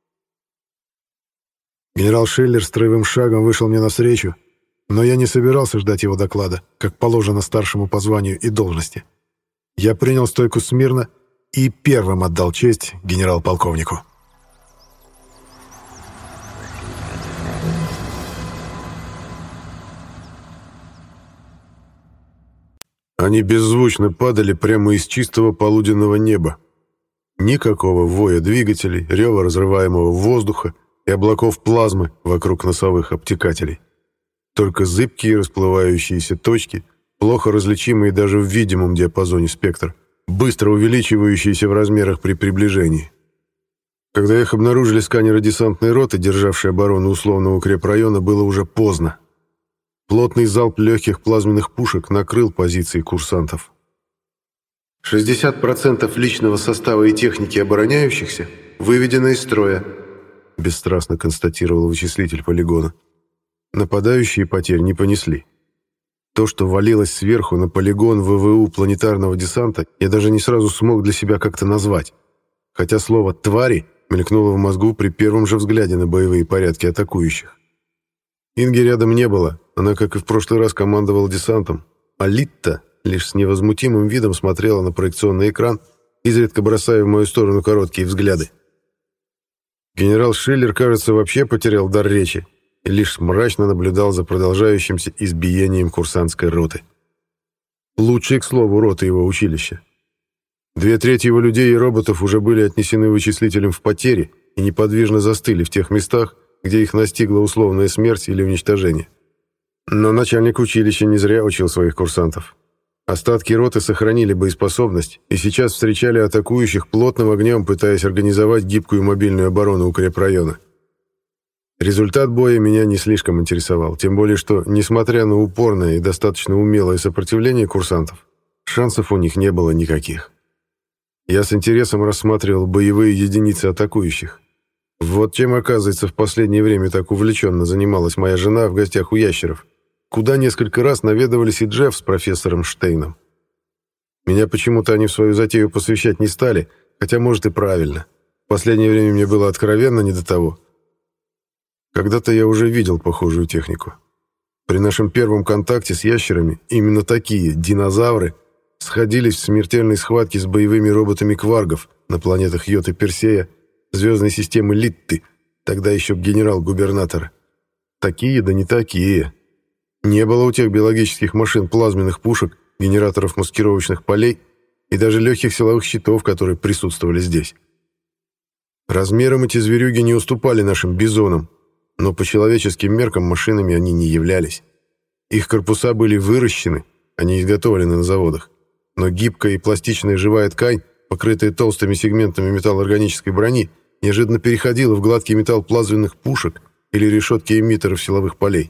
Генерал Шиллер строевым шагом вышел мне навстречу, но я не собирался ждать его доклада, как положено старшему по званию и должности. Я принял стойку смирно и первым отдал честь генерал-полковнику. Они беззвучно падали прямо из чистого полуденного неба. Никакого воя двигателей, рева разрываемого воздуха и облаков плазмы вокруг носовых обтекателей. Только зыбкие расплывающиеся точки, плохо различимые даже в видимом диапазоне спектра, быстро увеличивающиеся в размерах при приближении. Когда их обнаружили сканеры десантной роты, державшие оборону условного укрепрайона, было уже поздно. Плотный залп легких плазменных пушек накрыл позиции курсантов. шестьдесят процентов личного состава и техники обороняющихся выведено из строя, бесстрастно констатировал вычислитель полигона. Нападающие потерь не понесли. То, что валилось сверху на полигон ВВУ планетарного десанта, я даже не сразу смог для себя как-то назвать. Хотя слово «твари» мелькнуло в мозгу при первом же взгляде на боевые порядки атакующих. Инги рядом не было, она, как и в прошлый раз, командовала десантом, а Литта лишь с невозмутимым видом смотрела на проекционный экран, изредка бросая в мою сторону короткие взгляды. Генерал Шиллер, кажется, вообще потерял дар речи и лишь мрачно наблюдал за продолжающимся избиением курсантской роты. Лучшей, к слову, роты его училища. Две трети его людей и роботов уже были отнесены вычислителем в потери и неподвижно застыли в тех местах, где их настигла условная смерть или уничтожение. Но начальник училища не зря учил своих курсантов. Остатки роты сохранили боеспособность и сейчас встречали атакующих плотным огнем, пытаясь организовать гибкую мобильную оборону укрепрайона. Результат боя меня не слишком интересовал, тем более что, несмотря на упорное и достаточно умелое сопротивление курсантов, шансов у них не было никаких. Я с интересом рассматривал боевые единицы атакующих. Вот чем, оказывается, в последнее время так увлеченно занималась моя жена в гостях у ящеров, куда несколько раз наведывались и Джефф с профессором Штейном. Меня почему-то они в свою затею посвящать не стали, хотя, может, и правильно. В последнее время мне было откровенно не до того. Когда-то я уже видел похожую технику. При нашем первом контакте с ящерами именно такие динозавры сходились в смертельной схватке с боевыми роботами кваргов на планетах Йод и Персея, звездной системы Литты, тогда еще генерал-губернатора. Такие, да не такие. Не было у тех биологических машин плазменных пушек, генераторов маскировочных полей и даже легких силовых щитов, которые присутствовали здесь. Размером эти зверюги не уступали нашим бизонам, но по человеческим меркам машинами они не являлись. Их корпуса были выращены, они изготовлены на заводах, но гибкая и пластичная живая ткань, покрытая толстыми сегментами металлоорганической брони, неожиданно переходила в гладкий металл плазменных пушек или решетки эмиттеров силовых полей.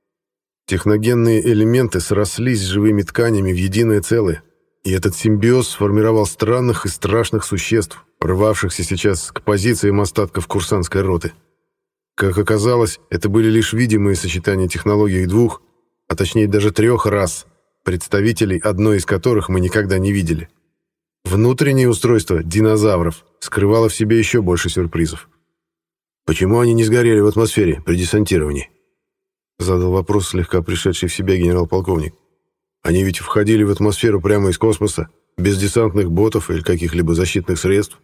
Техногенные элементы срослись с живыми тканями в единое целое, и этот симбиоз сформировал странных и страшных существ, рвавшихся сейчас к позициям остатков курсантской роты. Как оказалось, это были лишь видимые сочетания технологий двух, а точнее даже трех рас, представителей одной из которых мы никогда не видели. Внутреннее устройство динозавров скрывало в себе еще больше сюрпризов. «Почему они не сгорели в атмосфере при десантировании?» — задал вопрос слегка пришедший в себя генерал-полковник. «Они ведь входили в атмосферу прямо из космоса, без десантных ботов или каких-либо защитных средств».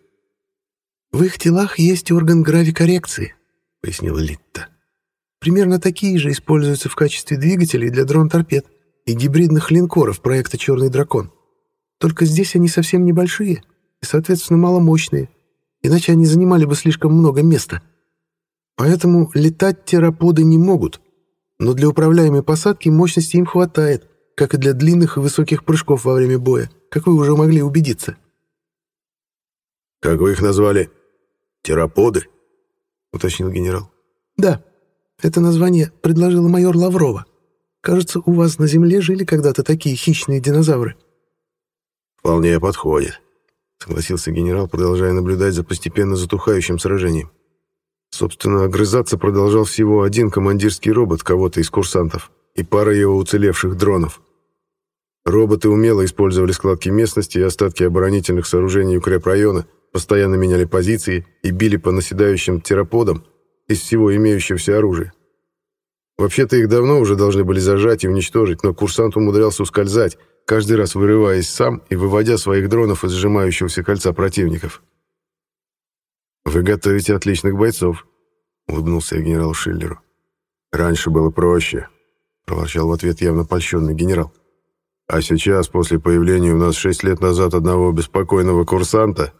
«В их телах есть орган гравикоррекции», — пояснила Литта. «Примерно такие же используются в качестве двигателей для дрон-торпед и гибридных линкоров проекта «Черный дракон». Только здесь они совсем небольшие и, соответственно, маломощные, иначе они занимали бы слишком много места. Поэтому летать тераподы не могут, но для управляемой посадки мощности им хватает, как и для длинных и высоких прыжков во время боя, как вы уже могли убедиться». «Как вы их назвали? Тераподы?» — уточнил генерал. «Да, это название предложила майор Лаврова. Кажется, у вас на Земле жили когда-то такие хищные динозавры». «Вполне подходит», — согласился генерал, продолжая наблюдать за постепенно затухающим сражением. Собственно, огрызаться продолжал всего один командирский робот кого-то из курсантов и пара его уцелевших дронов. Роботы умело использовали складки местности и остатки оборонительных сооружений укрепрайона, постоянно меняли позиции и били по наседающим тераподам из всего имеющегося оружия. Вообще-то их давно уже должны были зажать и уничтожить, но курсант умудрялся ускользать, каждый раз вырываясь сам и выводя своих дронов из сжимающегося кольца противников. «Вы готовите отличных бойцов», — улыбнулся я генералу Шиллеру. «Раньше было проще», — проворчал в ответ явно польщенный генерал. «А сейчас, после появления у нас шесть лет назад одного беспокойного курсанта,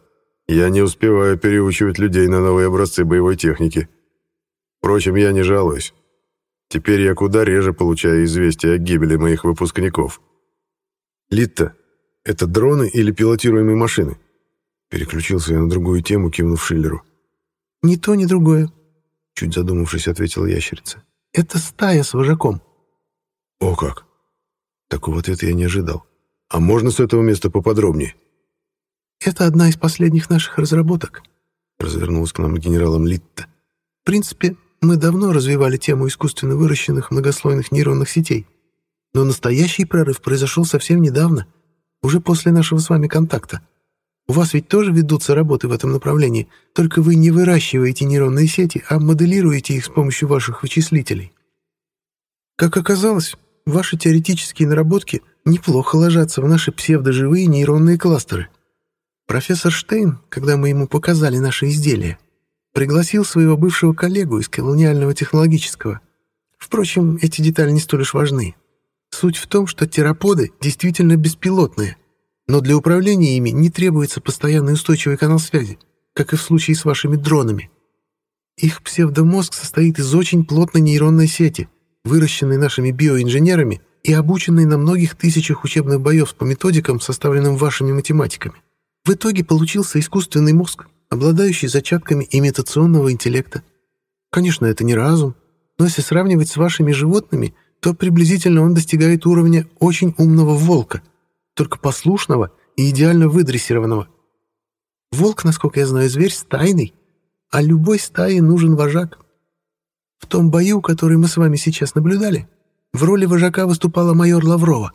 Я не успеваю переучивать людей на новые образцы боевой техники. Впрочем, я не жалуюсь. Теперь я куда реже получаю известия о гибели моих выпускников. Литта, это дроны или пилотируемые машины? Переключился я на другую тему, кивнув Шиллеру. «Ни то, ни другое», — чуть задумавшись, ответила ящерица. «Это стая с вожаком». «О как! Такого ответа я не ожидал. А можно с этого места поподробнее?» «Это одна из последних наших разработок», — развернулась к нам генералом Литта. «В принципе, мы давно развивали тему искусственно выращенных многослойных нейронных сетей. Но настоящий прорыв произошел совсем недавно, уже после нашего с вами контакта. У вас ведь тоже ведутся работы в этом направлении, только вы не выращиваете нейронные сети, а моделируете их с помощью ваших вычислителей. Как оказалось, ваши теоретические наработки неплохо ложатся в наши псевдоживые нейронные кластеры. Профессор Штейн, когда мы ему показали наши изделия, пригласил своего бывшего коллегу из колониального технологического. Впрочем, эти детали не столь уж важны. Суть в том, что тераподы действительно беспилотные, но для управления ими не требуется постоянный устойчивый канал связи, как и в случае с вашими дронами. Их псевдомозг состоит из очень плотной нейронной сети, выращенной нашими биоинженерами и обученной на многих тысячах учебных боев по методикам, составленным вашими математиками. В итоге получился искусственный мозг, обладающий зачатками имитационного интеллекта. Конечно, это не разум, но если сравнивать с вашими животными, то приблизительно он достигает уровня очень умного волка, только послушного и идеально выдрессированного. Волк, насколько я знаю, зверь стайный, а любой стае нужен вожак. В том бою, который мы с вами сейчас наблюдали, в роли вожака выступала майор Лаврова.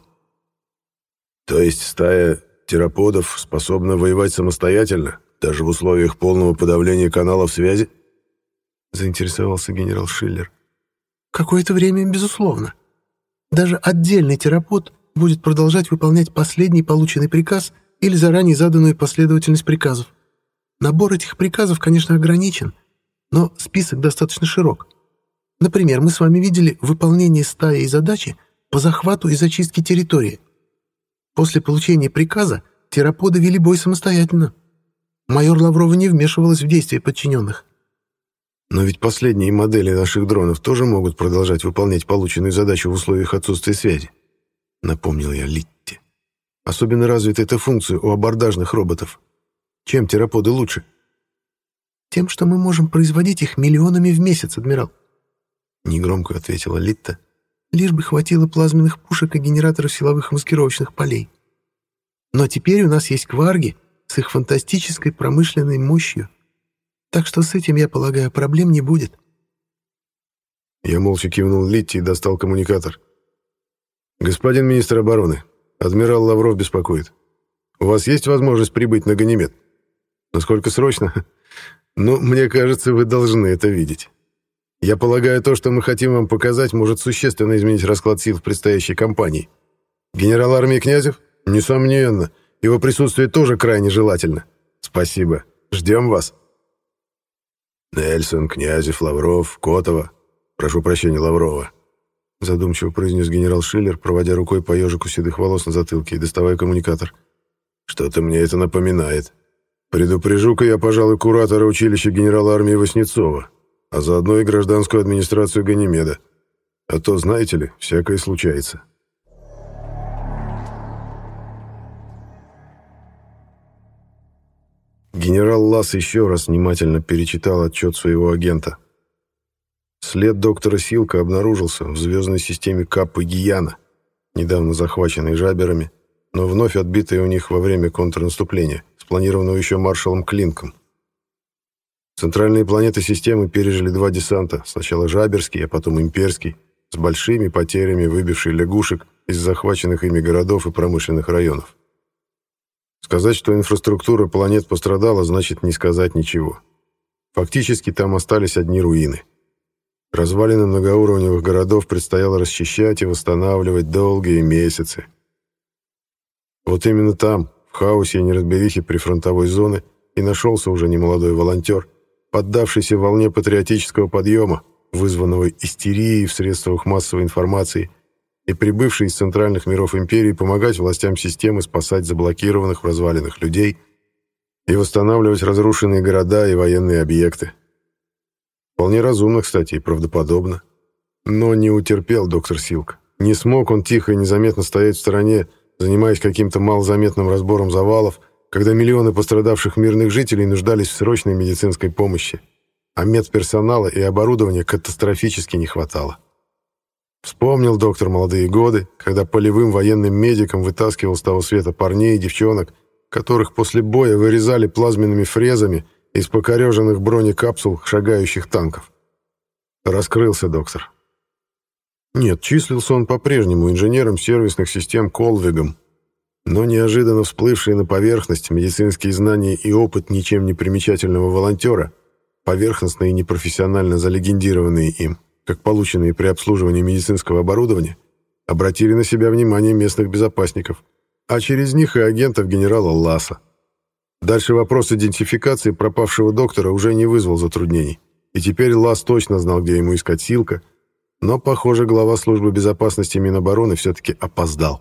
То есть стая тераподов способна воевать самостоятельно, даже в условиях полного подавления каналов связи? Заинтересовался генерал Шиллер. Какое-то время, безусловно. Даже отдельный терапод будет продолжать выполнять последний полученный приказ или заранее заданную последовательность приказов. Набор этих приказов, конечно, ограничен, но список достаточно широк. Например, мы с вами видели выполнение стаей задачи по захвату и зачистке территории. После получения приказа тераподы вели бой самостоятельно. Майор Лаврова не вмешивалась в действия подчиненных. Но ведь последние модели наших дронов тоже могут продолжать выполнять полученную задачу в условиях отсутствия связи, напомнил я Литте. Особенно развита эта функция у абордажных роботов. Чем тераподы лучше? Тем, что мы можем производить их миллионами в месяц, адмирал. Негромко ответила Литта. Лишь бы хватило плазменных пушек и генераторов силовых маскировочных полей. Но теперь у нас есть кварги с их фантастической промышленной мощью. Так что с этим, я полагаю, проблем не будет. Я молча кивнул Литте и достал коммуникатор. «Господин министр обороны, адмирал Лавров беспокоит. У вас есть возможность прибыть на Ганимед? Насколько срочно? Ну, мне кажется, вы должны это видеть. Я полагаю, то, что мы хотим вам показать, может существенно изменить расклад сил в предстоящей кампании. Генерал армии Князев? Несомненно. Его присутствие тоже крайне желательно. Спасибо. Ждем вас». «Нельсон, Князев, Лавров, Котова. Прошу прощения, Лаврова», — задумчиво произнес генерал Шиллер, проводя рукой по ежику седых волос на затылке и доставая коммуникатор. «Что-то мне это напоминает. Предупрежу-ка я, пожалуй, куратора училища генерала армии Васнецова, а заодно и гражданскую администрацию Ганимеда. А то, знаете ли, всякое случается». Генерал Ласс еще раз внимательно перечитал отчет своего агента. След доктора Силка обнаружился в звездной системе Каппы Гияна, недавно захваченной жаберами, но вновь отбитой у них во время контрнаступления, спланированного еще маршалом Клинком. Центральные планеты системы пережили два десанта, сначала жаберский, а потом имперский, с большими потерями выбивший лягушек из захваченных ими городов и промышленных районов. Сказать, что инфраструктура планет пострадала, значит не сказать ничего. Фактически там остались одни руины. Развалины многоуровневых городов предстояло расчищать и восстанавливать долгие месяцы. Вот именно там, в хаосе и неразберихе прифронтовой зоны, и нашелся уже немолодой волонтер, поддавшийся волне патриотического подъема, вызванного истерией в средствах массовой информации, и прибывший из центральных миров империи помогать властям системы спасать заблокированных в развалинах людей и восстанавливать разрушенные города и военные объекты. Вполне разумно, кстати, и правдоподобно. Но не утерпел доктор Силк. Не смог он тихо и незаметно стоять в стороне, занимаясь каким-то малозаметным разбором завалов, когда миллионы пострадавших мирных жителей нуждались в срочной медицинской помощи, а медперсонала и оборудования катастрофически не хватало. Вспомнил доктор молодые годы, когда полевым военным медикам вытаскивал с того света парней и девчонок, которых после боя вырезали плазменными фрезами из покореженных бронекапсул шагающих танков. Раскрылся доктор. Нет, числился он по-прежнему инженером сервисных систем Колвигом, но неожиданно всплывшие на поверхность медицинские знания и опыт ничем не примечательного волонтера, поверхностно и непрофессионально залегендированные им, как полученные при обслуживании медицинского оборудования, обратили на себя внимание местных безопасников, а через них и агентов генерала Ласса. Дальше вопрос идентификации пропавшего доктора уже не вызвал затруднений, и теперь Ласс точно знал, где ему искать Силка, но, похоже, глава службы безопасности Минобороны все-таки опоздал.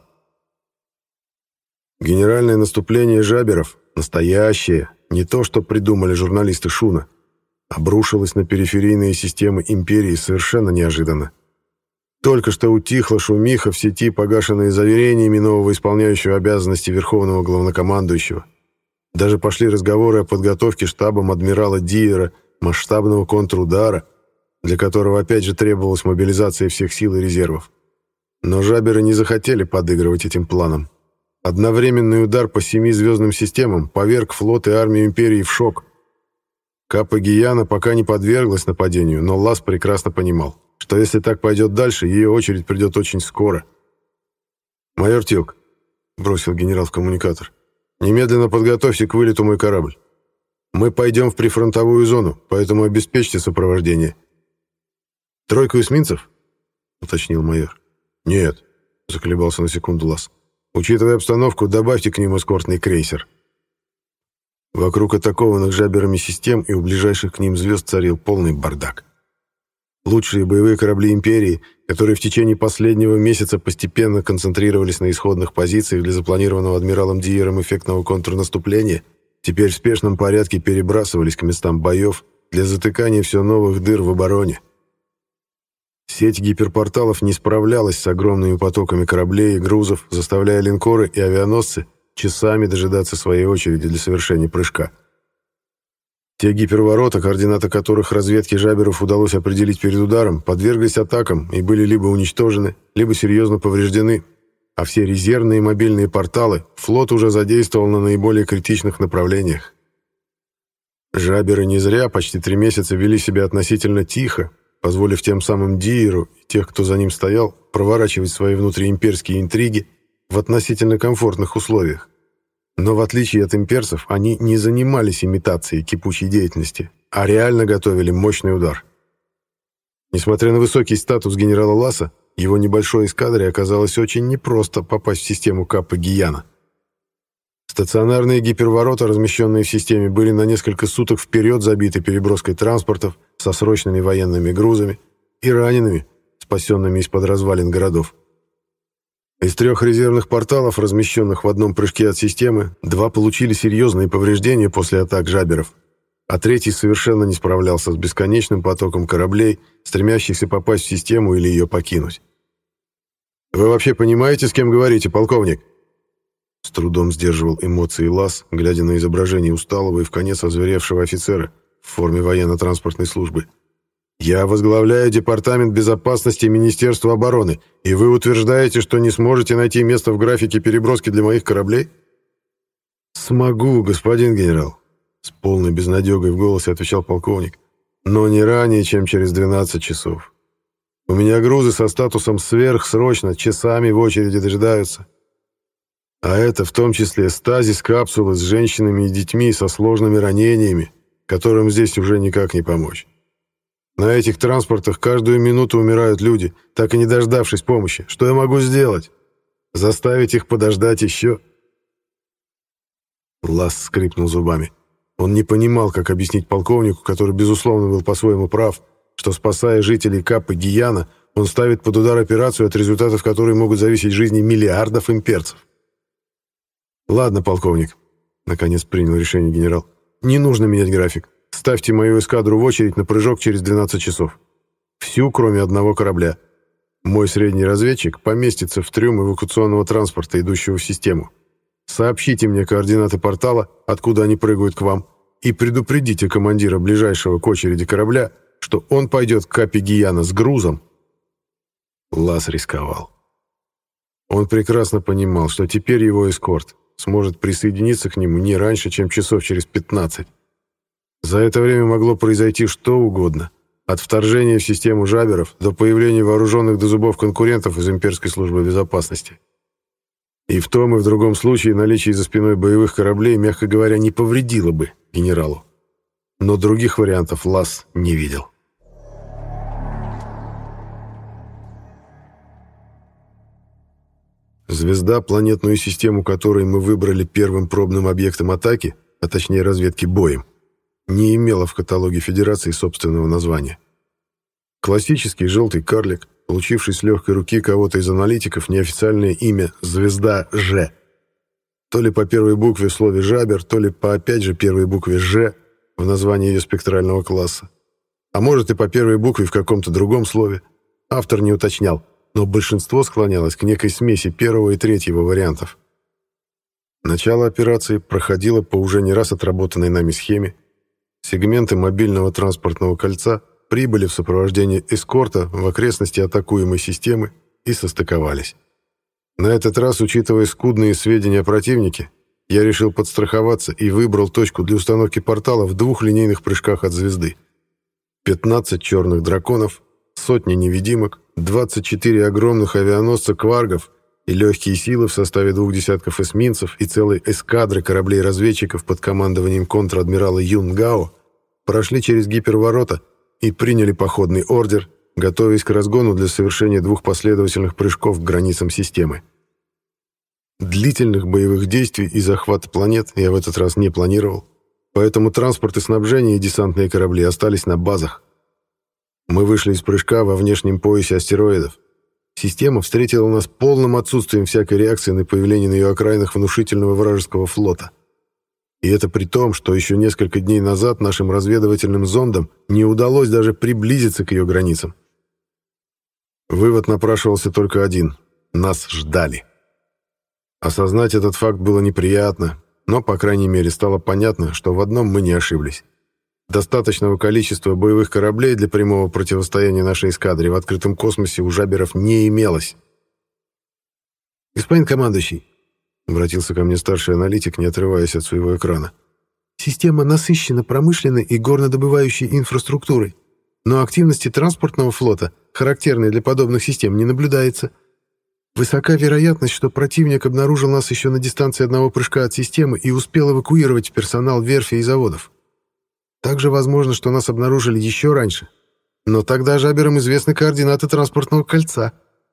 Генеральное наступление жаберов, настоящее, не то, что придумали журналисты Шуна, обрушилось на периферийные системы империи совершенно неожиданно. Только что утихла шумиха в сети, погашенная заверениями нового исполняющего обязанности Верховного Главнокомандующего. Даже пошли разговоры о подготовке штабом адмирала Диера масштабного контрудара, для которого опять же требовалась мобилизация всех сил и резервов. Но жаберы не захотели подыгрывать этим планам. Одновременный удар по семи звездным системам поверг флот и армию империи в шок. Капа Гияна пока не подверглась нападению, но Ласс прекрасно понимал, что если так пойдет дальше, ее очередь придет очень скоро. «Майор Тилк», — бросил генерал в коммуникатор, — «немедленно подготовьте к вылету мой корабль. Мы пойдем в прифронтовую зону, поэтому обеспечьте сопровождение». «Тройку эсминцев?» — уточнил майор. «Нет», — заколебался на секунду Ласс. «Учитывая обстановку, добавьте к ним эскортный крейсер». Вокруг атакованных жаберами систем и у ближайших к ним звезд царил полный бардак. Лучшие боевые корабли Империи, которые в течение последнего месяца постепенно концентрировались на исходных позициях для запланированного адмиралом Диером эффектного контрнаступления, теперь в спешном порядке перебрасывались к местам боев для затыкания все новых дыр в обороне. Сеть гиперпорталов не справлялась с огромными потоками кораблей и грузов, заставляя линкоры и авианосцы часами дожидаться своей очереди для совершения прыжка. Те гиперворота, координаты которых разведке жаберов удалось определить перед ударом, подверглись атакам и были либо уничтожены, либо серьезно повреждены, а все резервные и мобильные порталы флот уже задействовал на наиболее критичных направлениях. Жаберы не зря почти три месяца вели себя относительно тихо, позволив тем самым Диеру и тех, кто за ним стоял, проворачивать свои внутриимперские интриги в относительно комфортных условиях. Но в отличие от имперцев, они не занимались имитацией кипучей деятельности, а реально готовили мощный удар. Несмотря на высокий статус генерала Ласса, его небольшой эскадре оказалось очень непросто попасть в систему Каппы Гияна. Стационарные гиперворота, размещенные в системе, были на несколько суток вперед забиты переброской транспортов со срочными военными грузами и ранеными, спасенными из-под развалин городов. Из трех резервных порталов, размещенных в одном прыжке от системы, два получили серьезные повреждения после атак жаберов, а третий совершенно не справлялся с бесконечным потоком кораблей, стремящихся попасть в систему или ее покинуть. «Вы вообще понимаете, с кем говорите, полковник?» С трудом сдерживал эмоции Ласс, глядя на изображение усталого и вконец озверевшего офицера в форме военно-транспортной службы. «Я возглавляю Департамент безопасности Министерства обороны, и вы утверждаете, что не сможете найти место в графике переброски для моих кораблей?» «Смогу, господин генерал», — с полной безнадегой в голосе отвечал полковник, «но не ранее, чем через двенадцать часов. У меня грузы со статусом «сверхсрочно» часами в очереди дожидаются. А это в том числе стазис-капсулы с женщинами и детьми со сложными ранениями, которым здесь уже никак не помочь. На этих транспортах каждую минуту умирают люди, так и не дождавшись помощи. Что я могу сделать? Заставить их подождать еще?» Ласс скрипнул зубами. Он не понимал, как объяснить полковнику, который, безусловно, был по-своему прав, что, спасая жителей Каппы Гияна, он ставит под удар операцию, от результатов которой могут зависеть жизни миллиардов имперцев. «Ладно, полковник, Наконец принял решение генерал. «Не нужно менять график. Ставьте мою эскадру в очередь на прыжок через двенадцать часов. Всю, кроме одного корабля. Мой средний разведчик поместится в трюм эвакуационного транспорта, идущего в систему. Сообщите мне координаты портала, откуда они прыгают к вам, и предупредите командира ближайшего к очереди корабля, что он пойдет к Капе Гияна с грузом». Лас рисковал. Он прекрасно понимал, что теперь его эскорт сможет присоединиться к нему не раньше, чем часов через пятнадцать. За это время могло произойти что угодно, от вторжения в систему жаберов до появления вооруженных до зубов конкурентов из имперской службы безопасности. И в том и в другом случае наличие за спиной боевых кораблей, мягко говоря, не повредило бы генералу. Но других вариантов Лас не видел. Звезда, планетную систему которой мы выбрали первым пробным объектом атаки, а точнее разведки боем, не имела в каталоге Федерации собственного названия. Классический желтый карлик, получивший с легкой руки кого-то из аналитиков неофициальное имя «Звезда Ж». То ли по первой букве в слове «жабер», то ли по опять же первой букве «Ж» в названии ее спектрального класса. А может и по первой букве в каком-то другом слове. Автор не уточнял, но большинство склонялось к некой смеси первого и третьего вариантов. Начало операции проходило по уже не раз отработанной нами схеме. Сегменты мобильного транспортного кольца прибыли в сопровождении эскорта в окрестности атакуемой системы и состыковались. На этот раз, учитывая скудные сведения о противнике, я решил подстраховаться и выбрал точку для установки портала в двух линейных прыжках от звезды. пятнадцать черных драконов, сотни невидимок, двадцать четыре огромных авианосца кваргов и легкие силы в составе двух десятков эсминцев и целой эскадры кораблей-разведчиков под командованием контр-адмирала Юн Гао прошли через гиперворота и приняли походный ордер, готовясь к разгону для совершения двух последовательных прыжков к границам системы. Длительных боевых действий и захвата планет я в этот раз не планировал, поэтому транспорт и снабжение и десантные корабли остались на базах. Мы вышли из прыжка во внешнем поясе астероидов. Система встретила нас полным отсутствием всякой реакции на появление на ее окраинах внушительного вражеского флота. И это при том, что еще несколько дней назад нашим разведывательным зондам не удалось даже приблизиться к ее границам. Вывод напрашивался только один — нас ждали. Осознать этот факт было неприятно, но, по крайней мере, стало понятно, что в одном мы не ошиблись. Достаточного количества боевых кораблей для прямого противостояния нашей эскадре в открытом космосе у жаберов не имелось. «Господин командующий», — обратился ко мне старший аналитик, не отрываясь от своего экрана, «система насыщена промышленной и горнодобывающей инфраструктурой, но активности транспортного флота, характерной для подобных систем, не наблюдается. Высока вероятность, что противник обнаружил нас еще на дистанции одного прыжка от системы и успел эвакуировать персонал верфи и заводов. Также возможно, что нас обнаружили еще раньше, но тогда жаберам известны координаты транспортного кольца».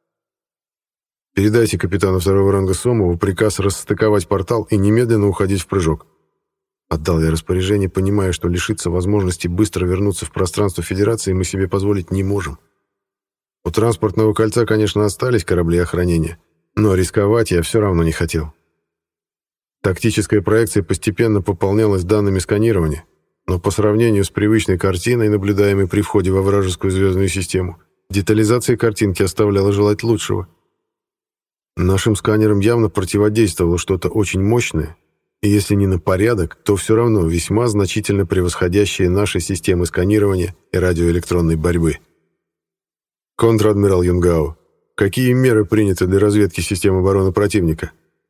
«Передайте капитану второго ранга Сомову приказ расстыковать портал и немедленно уходить в прыжок». Отдал я распоряжение, понимая, что лишиться возможности быстро вернуться в пространство Федерации мы себе позволить не можем. У транспортного кольца, конечно, остались корабли охранения, но рисковать я все равно не хотел. Тактическая проекция постепенно пополнялась данными сканирования, но по сравнению с привычной картиной, наблюдаемой при входе во вражескую звездную систему, детализация картинки оставляла желать лучшего. Нашим сканерам явно противодействовало что-то очень мощное, и если не на порядок, то все равно весьма значительно превосходящее наши системы сканирования и радиоэлектронной борьбы. «Контр-адмирал Юнгао, какие меры приняты для разведки систем обороны противника?»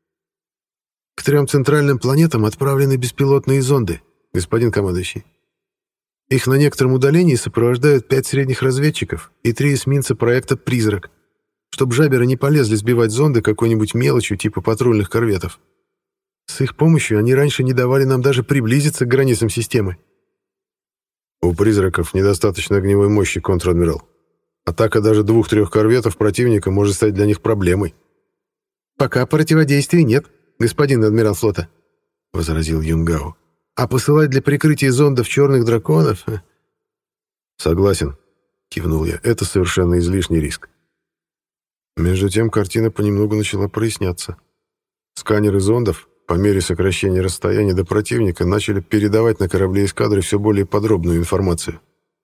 «К трем центральным планетам отправлены беспилотные зонды, господин командующий. Их на некотором удалении сопровождают пять средних разведчиков и три эсминца проекта «Призрак», чтобы жаберы не полезли сбивать зонды какой-нибудь мелочью типа патрульных корветов. С их помощью они раньше не давали нам даже приблизиться к границам системы». «У «Призраков» недостаточно огневой мощи, контр-адмирал. Атака даже двух-трех корветов противника может стать для них проблемой». «Пока противодействия нет, господин адмирал флота», — возразил Юнгао. «А посылать для прикрытия зондов черных драконов...» «Согласен», — кивнул я, — «это совершенно излишний риск». Между тем картина понемногу начала проясняться. Сканеры зондов, по мере сокращения расстояния до противника, начали передавать на корабле эскадры все более подробную информацию.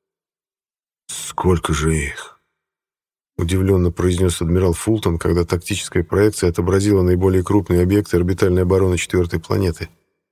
«Сколько же их?» — удивленно произнес адмирал Фултон, когда тактическая проекция отобразила наиболее крупные объекты орбитальной обороны четвертой планеты.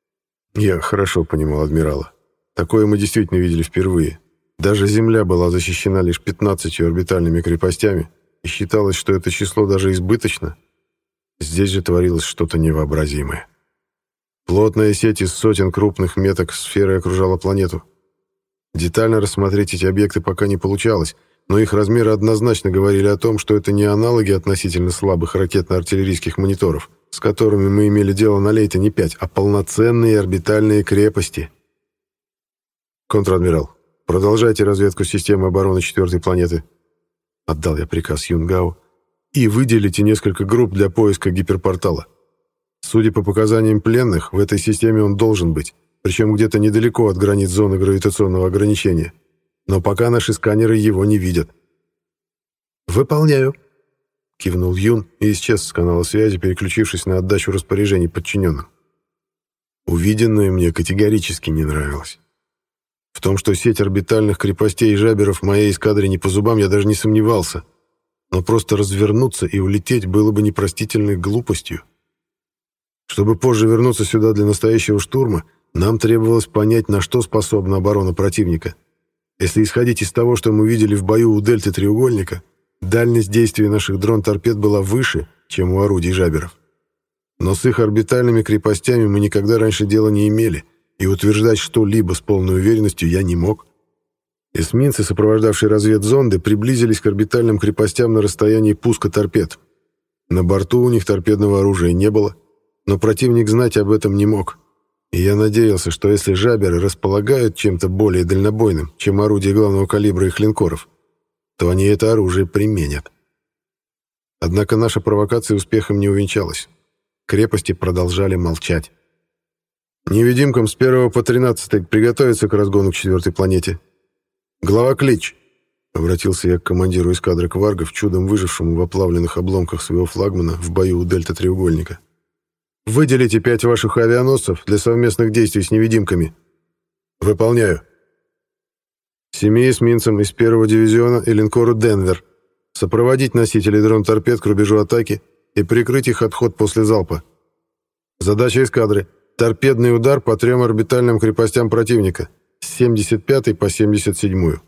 Я хорошо понимал адмирала. Такое мы действительно видели впервые. Даже Земля была защищена лишь пятнадцатью орбитальными крепостями, и считалось, что это число даже избыточно. Здесь же творилось что-то невообразимое. Плотная сеть из сотен крупных меток сферы окружала планету. Детально рассмотреть эти объекты пока не получалось, но их размеры однозначно говорили о том, что это не аналоги относительно слабых ракетно-артиллерийских мониторов, с которыми мы имели дело на Лейтоне пять, а полноценные орбитальные крепости. «Контр-адмирал, продолжайте разведку системы обороны четвертой планеты», — отдал я приказ Юнгау, «и выделите несколько групп для поиска гиперпортала. Судя по показаниям пленных, в этой системе он должен быть, причем где-то недалеко от границ зоны гравитационного ограничения. Но пока наши сканеры его не видят». «Выполняю», — кивнул Юн и исчез с канала связи, переключившись на отдачу распоряжений подчиненным. Увиденное мне категорически не нравилось. В том, что сеть орбитальных крепостей и жаберов моей эскадре не по зубам, я даже не сомневался. Но просто развернуться и улететь было бы непростительной глупостью. Чтобы позже вернуться сюда для настоящего штурма, нам требовалось понять, на что способна оборона противника. Если исходить из того, что мы видели в бою у дельты треугольника, дальность действия наших дрон-торпед была выше, чем у орудий жаберов. Но с их орбитальными крепостями мы никогда раньше дела не имели, и утверждать что-либо с полной уверенностью я не мог. Эсминцы, сопровождавшие разведзонды, приблизились к орбитальным крепостям на расстоянии пуска торпед. На борту у них торпедного оружия не было, но противник знать об этом не мог. И я надеялся, что если жаберы располагают чем-то более дальнобойным, чем орудия главного калибра их линкоров, то они это оружие применят. Однако наша провокация успехом не увенчалась. Крепости продолжали молчать. «Невидимкам с первого по тринадцатый приготовиться к разгону к четвертой планете. Глава Клич», — обратился я к командиру эскадры кваргов, чудом выжившему в оплавленных обломках своего флагмана в бою у дельта треугольника. «Выделите пять ваших авианосцев для совместных действий с невидимками». «Выполняю». «Семи эсминцам из первого дивизиона и линкору «Денвер» сопроводить носителей дрон-торпед к рубежу атаки и прикрыть их отход после залпа. Задача эскадры — торпедный удар по трем орбитальным крепостям противника с семьдесят пятой по семьдесят седьмую».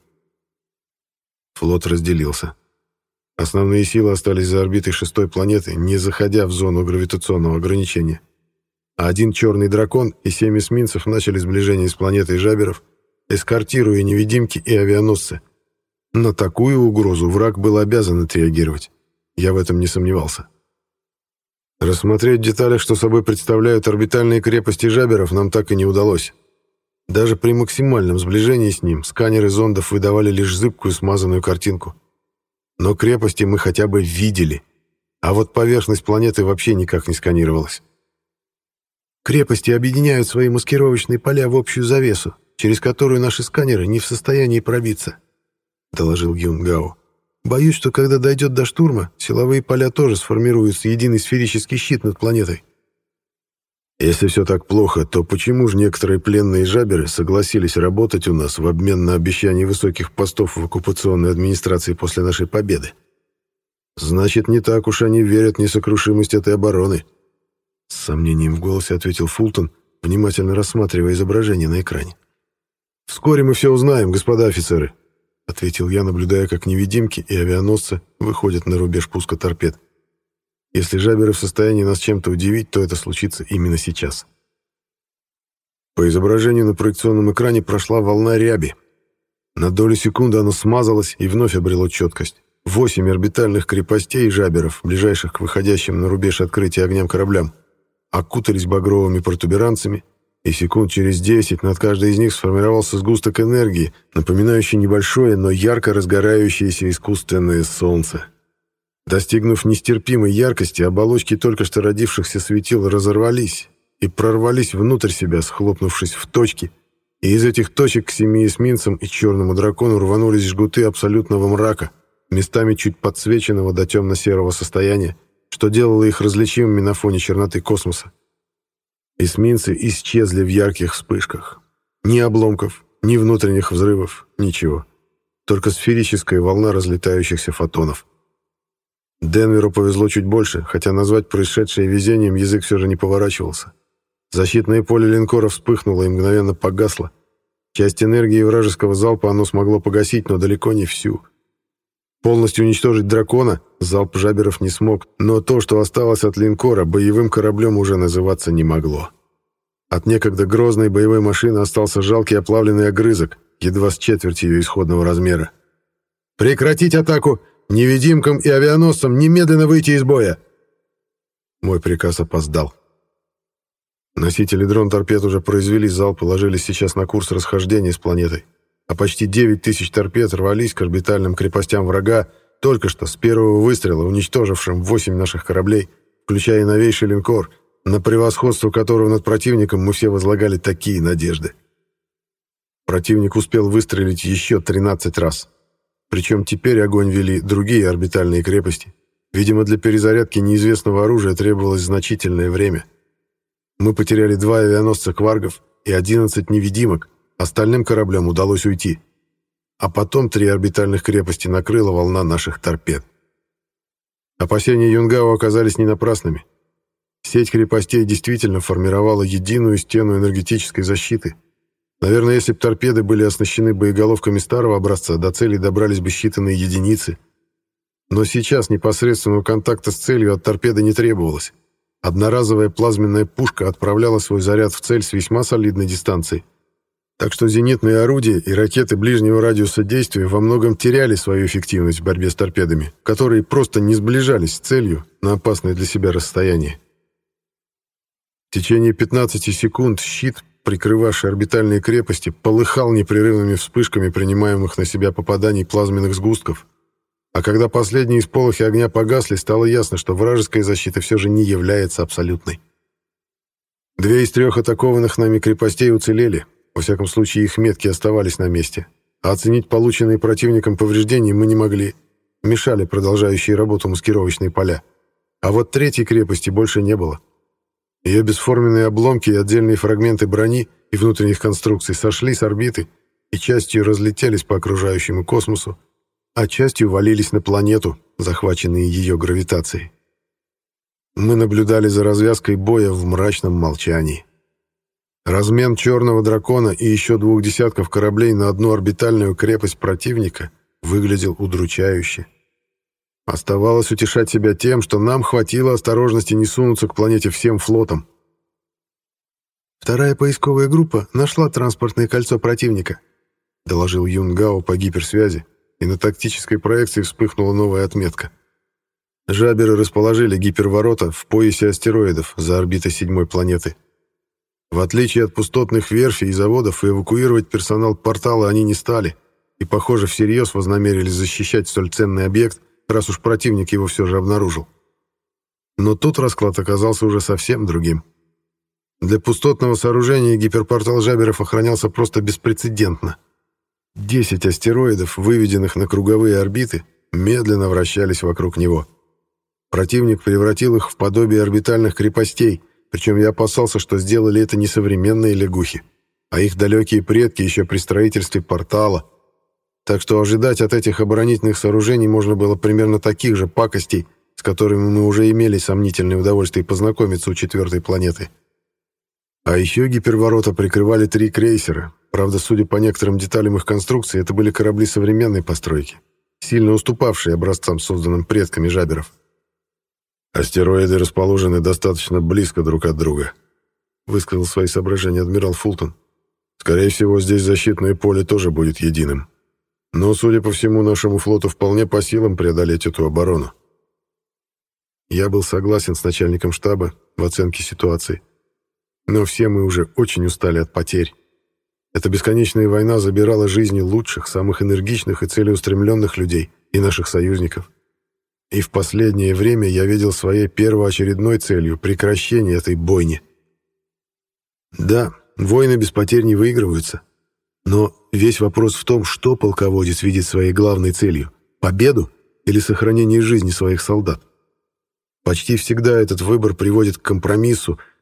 Флот разделился. Основные силы остались за орбитой шестой планеты, не заходя в зону гравитационного ограничения. А один черный дракон и семь эсминцев начали сближение с планетой жаберов, эскортируя невидимки и авианосцы. На такую угрозу враг был обязан отреагировать. Я в этом не сомневался. Рассмотреть в деталях, что собой представляют орбитальные крепости жаберов, нам так и не удалось. Даже при максимальном сближении с ним сканеры зондов выдавали лишь зыбкую смазанную картинку. Но крепости мы хотя бы видели, а вот поверхность планеты вообще никак не сканировалась. «Крепости объединяют свои маскировочные поля в общую завесу, через которую наши сканеры не в состоянии пробиться», — доложил Юнгао. «Боюсь, что когда дойдет до штурма, силовые поля тоже сформируются единый сферический щит над планетой». «Если все так плохо, то почему же некоторые пленные жаберы согласились работать у нас в обмен на обещание высоких постов в оккупационной администрации после нашей победы? Значит, не так уж они верят в несокрушимость этой обороны», — с сомнением в голосе ответил Фултон, внимательно рассматривая изображение на экране. «Вскоре мы все узнаем, господа офицеры», — ответил я, наблюдая, как невидимки и авианосцы выходят на рубеж пуска торпед. «Если жаберы в состоянии нас чем-то удивить, то это случится именно сейчас». По изображению на проекционном экране прошла волна ряби. На долю секунды оно смазалось и вновь обрело четкость. Восемь орбитальных крепостей жаберов, ближайших к выходящим на рубеж открытия огням кораблям, окутались багровыми протуберанцами, и секунд через десять над каждой из них сформировался сгусток энергии, напоминающий небольшое, но ярко разгорающееся искусственное солнце. Достигнув нестерпимой яркости, оболочки только что родившихся светил разорвались и прорвались внутрь себя, схлопнувшись в точки, и из этих точек к семи эсминцам и черному дракону рванулись жгуты абсолютного мрака, местами чуть подсвеченного до темно-серого состояния, что делало их различимыми на фоне черноты космоса. Эсминцы исчезли в ярких вспышках. Ни обломков, ни внутренних взрывов, ничего. Только сферическая волна разлетающихся фотонов. Денверу повезло чуть больше, хотя назвать происшедшее везением язык все же не поворачивался. Защитное поле линкора вспыхнуло и мгновенно погасло. Часть энергии вражеского залпа оно смогло погасить, но далеко не всю. Полностью уничтожить дракона залп жаберов не смог, но то, что осталось от линкора, боевым кораблем уже называться не могло. От некогда грозной боевой машины остался жалкий оплавленный огрызок, едва с четверть ее исходного размера. «Прекратить атаку! Невидимкам и авианосцам немедленно выйти из боя!» Мой приказ опоздал. Носители дрон-торпед уже произвели залп и ложились сейчас на курс расхождения с планетой, а почти девять тысяч торпед рвались к орбитальным крепостям врага, только что с первого выстрела уничтожившим восемь наших кораблей, включая новейший линкор, на превосходство которого над противником мы все возлагали такие надежды. Противник успел выстрелить еще тринадцать раз. Причем теперь огонь вели другие орбитальные крепости. Видимо, для перезарядки неизвестного оружия требовалось значительное время. Мы потеряли два авианосца кваргов и одиннадцать невидимок, остальным кораблям удалось уйти. А потом три орбитальных крепости накрыла волна наших торпед. Опасения Юнгао оказались не напрасными. Сеть крепостей действительно формировала единую стену энергетической защиты. Наверное, если бы торпеды были оснащены боеголовками старого образца, до целей добрались бы считанные единицы. Но сейчас непосредственного контакта с целью от торпеды не требовалось. Одноразовая плазменная пушка отправляла свой заряд в цель с весьма солидной дистанции. Так что зенитные орудия и ракеты ближнего радиуса действия во многом теряли свою эффективность в борьбе с торпедами, которые просто не сближались с целью на опасное для себя расстояние. В течение пятнадцати секунд щит, прикрывавший орбитальные крепости, полыхал непрерывными вспышками принимаемых на себя попаданий плазменных сгустков. А когда последние сполохи огня погасли, стало ясно, что вражеская защита все же не является абсолютной. Две из трех атакованных нами крепостей уцелели, во всяком случае их метки оставались на месте, а оценить полученные противником повреждения мы не могли, мешали продолжающие работу маскировочные поля. А вот третьей крепости больше не было. Ее бесформенные обломки и отдельные фрагменты брони и внутренних конструкций сошли с орбиты и частью разлетелись по окружающему космосу, а частью валились на планету, захваченные ее гравитацией. Мы наблюдали за развязкой боя в мрачном молчании. Размен черного дракона и еще двух десятков кораблей на одну орбитальную крепость противника выглядел удручающе. Оставалось утешать себя тем, что нам хватило осторожности не сунуться к планете всем флотом. «Вторая поисковая группа нашла транспортное кольцо противника», — доложил Юнгао по гиперсвязи, и на тактической проекции вспыхнула новая отметка. Жаберы расположили гиперворота в поясе астероидов за орбитой седьмой планеты. В отличие от пустотных верфей и заводов, эвакуировать персонал портала они не стали и, похоже, всерьез вознамерились защищать столь ценный объект, раз уж противник его все же обнаружил. Но тут расклад оказался уже совсем другим. Для пустотного сооружения гиперпортал Жаберов охранялся просто беспрецедентно. Десять астероидов, выведенных на круговые орбиты, медленно вращались вокруг него. Противник превратил их в подобие орбитальных крепостей, причем я опасался, что сделали это не современные лягухи, а их далекие предки еще при строительстве портала. Так что ожидать от этих оборонительных сооружений можно было примерно таких же пакостей, с которыми мы уже имели сомнительное удовольствие познакомиться у четвертой планеты. А еще гиперворота прикрывали три крейсера. Правда, судя по некоторым деталям их конструкции, это были корабли современной постройки, сильно уступавшие образцам, созданным предками Жаберов. «Астероиды расположены достаточно близко друг от друга», — высказал свои соображения адмирал Фултон. «Скорее всего, здесь защитное поле тоже будет единым. Но, судя по всему, нашему флоту вполне по силам преодолеть эту оборону». Я был согласен с начальником штаба в оценке ситуации. Но все мы уже очень устали от потерь. Эта бесконечная война забирала жизни лучших, самых энергичных и целеустремленных людей и наших союзников. И в последнее время я видел своей первоочередной целью прекращение этой бойни. Да, войны без потерь не выигрываются. Но весь вопрос в том, что полководец видит своей главной целью – победу или сохранение жизни своих солдат. Почти всегда этот выбор приводит к компромиссу,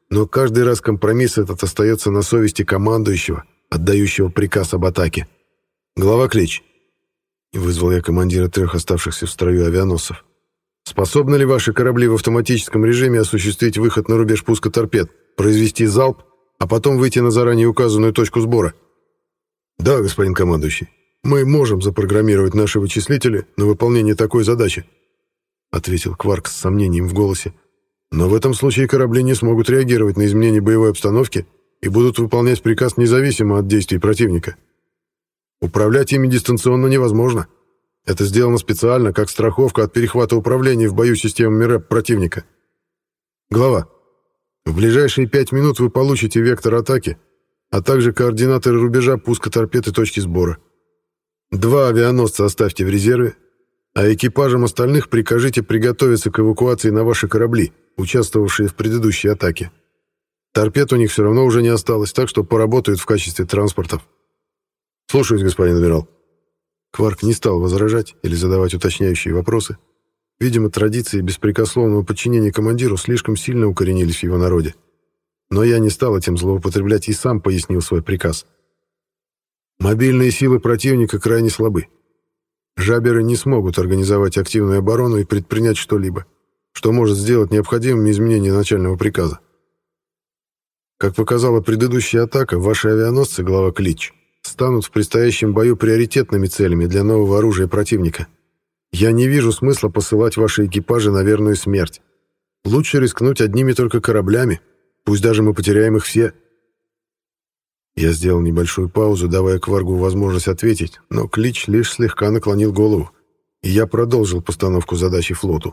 но каждый раз компромисс этот остается на совести командующего, отдающего приказ об атаке. «Глава Клич», — вызвал я командира трех оставшихся в строю авианосцев, «способны ли ваши корабли в автоматическом режиме осуществить выход на рубеж пуска торпед, произвести залп, а потом выйти на заранее указанную точку сбора?» «Да, господин командующий, мы можем запрограммировать наши вычислители на выполнение такой задачи», — ответил Кварк с сомнением в голосе. «Но в этом случае корабли не смогут реагировать на изменения боевой обстановки и будут выполнять приказ независимо от действий противника. Управлять ими дистанционно невозможно. Это сделано специально, как страховка от перехвата управления в бою системами РЭП противника. Глава, в ближайшие пять минут вы получите вектор атаки, а также координаты рубежа пуска торпед и точки сбора. Два авианосца оставьте в резерве, а экипажам остальных прикажите приготовиться к эвакуации на ваши корабли, участвовавшие в предыдущей атаке. Торпед у них все равно уже не осталось, так что поработают в качестве транспортов. Слушаюсь, господин адмирал». Кварк не стал возражать или задавать уточняющие вопросы. Видимо, традиции беспрекословного подчинения командиру слишком сильно укоренились в его народе. Но я не стал этим злоупотреблять и сам пояснил свой приказ. Мобильные силы противника крайне слабы. Жаберы не смогут организовать активную оборону и предпринять что-либо, что может сделать необходимыми изменения начального приказа. Как показала предыдущая атака, ваши авианосцы, глава Клич, станут в предстоящем бою приоритетными целями для нового оружия противника. Я не вижу смысла посылать ваши экипажи на верную смерть. Лучше рискнуть одними только кораблями, пусть даже мы потеряем их все». Я сделал небольшую паузу, давая Кваргу возможность ответить, но Клич лишь слегка наклонил голову, и я продолжил постановку задачи флоту.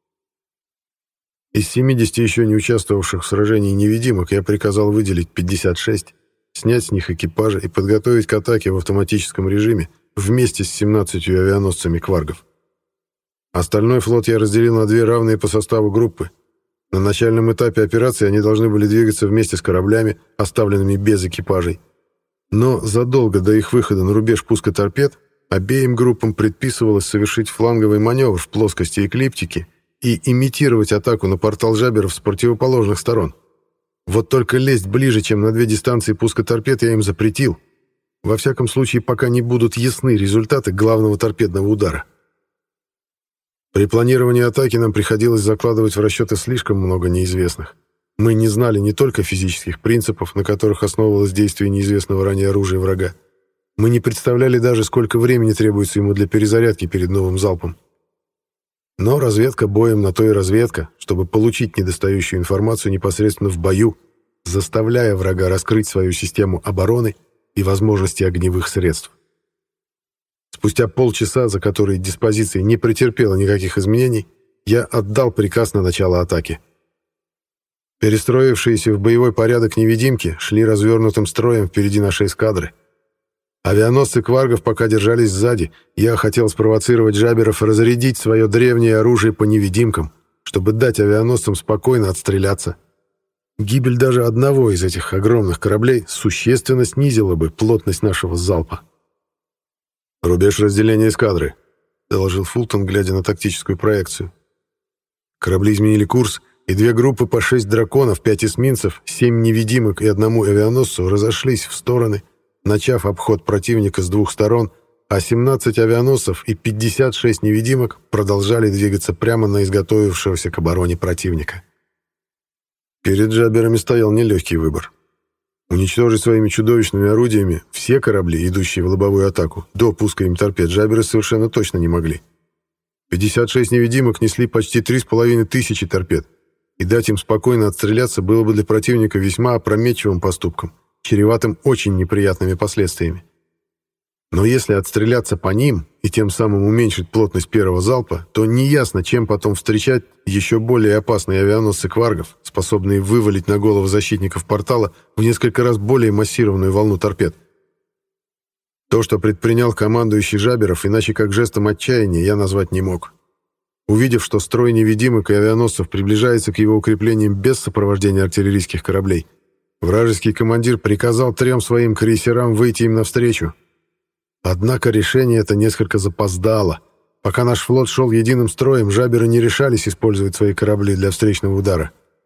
Из семидесяти еще не участвовавших в сражении невидимок я приказал выделить пятьдесят шесть, снять с них экипажи и подготовить к атаке в автоматическом режиме вместе с семнадцатью авианосцами кваргов. Остальной флот я разделил на две равные по составу группы. На начальном этапе операции они должны были двигаться вместе с кораблями, оставленными без экипажей. Но задолго до их выхода на рубеж пуска торпед обеим группам предписывалось совершить фланговый маневр в плоскости эклиптики и имитировать атаку на портал жаберов с противоположных сторон. Вот только лезть ближе, чем на две дистанции пуска торпед, я им запретил. Во всяком случае, пока не будут ясны результаты главного торпедного удара. При планировании атаки нам приходилось закладывать в расчеты слишком много неизвестных. Мы не знали не только физических принципов, на которых основывалось действие неизвестного ранее оружия врага. Мы не представляли даже, сколько времени требуется ему для перезарядки перед новым залпом. Но разведка боем на то и разведка, чтобы получить недостающую информацию непосредственно в бою, заставляя врага раскрыть свою систему обороны и возможности огневых средств. Спустя полчаса, за которые диспозиция не претерпела никаких изменений, я отдал приказ на начало атаки. Перестроившиеся в боевой порядок невидимки шли развернутым строем впереди нашей эскадры. Авианосцы кваргов пока держались сзади, я хотел спровоцировать жаберов разрядить свое древнее оружие по невидимкам, чтобы дать авианосцам спокойно отстреляться. Гибель даже одного из этих огромных кораблей существенно снизила бы плотность нашего залпа. «Рубеж разделения эскадры», — доложил Фултон, глядя на тактическую проекцию. Корабли изменили курс, и две группы по шесть драконов, пять эсминцев, семь невидимок и одному авианосцу разошлись в стороны, начав обход противника с двух сторон, а семнадцать авианосцев и пятьдесят шесть невидимок продолжали двигаться прямо на изготовившегося к обороне противника. Перед жаберами стоял нелегкий выбор. Уничтожить своими чудовищными орудиями все корабли, идущие в лобовую атаку, до пуска им торпед, жаберы совершенно точно не могли. пятьдесят шесть невидимок несли почти три с половиной тысячи торпед, и дать им спокойно отстреляться было бы для противника весьма опрометчивым поступком, чреватым очень неприятными последствиями. Но если отстреляться по ним и тем самым уменьшить плотность первого залпа, то неясно, чем потом встречать еще более опасные авианосцы кваргов, способные вывалить на головы защитников портала в несколько раз более массированную волну торпед. То, что предпринял командующий жаберов, иначе как жестом отчаяния, я назвать не мог. Увидев, что строй невидимок и авианосцев приближается к его укреплениям без сопровождения артиллерийских кораблей, вражеский командир приказал трем своим крейсерам выйти им навстречу. Однако решение это несколько запоздало. Пока наш флот шел единым строем, жаберы не решались использовать свои корабли для встречного удара.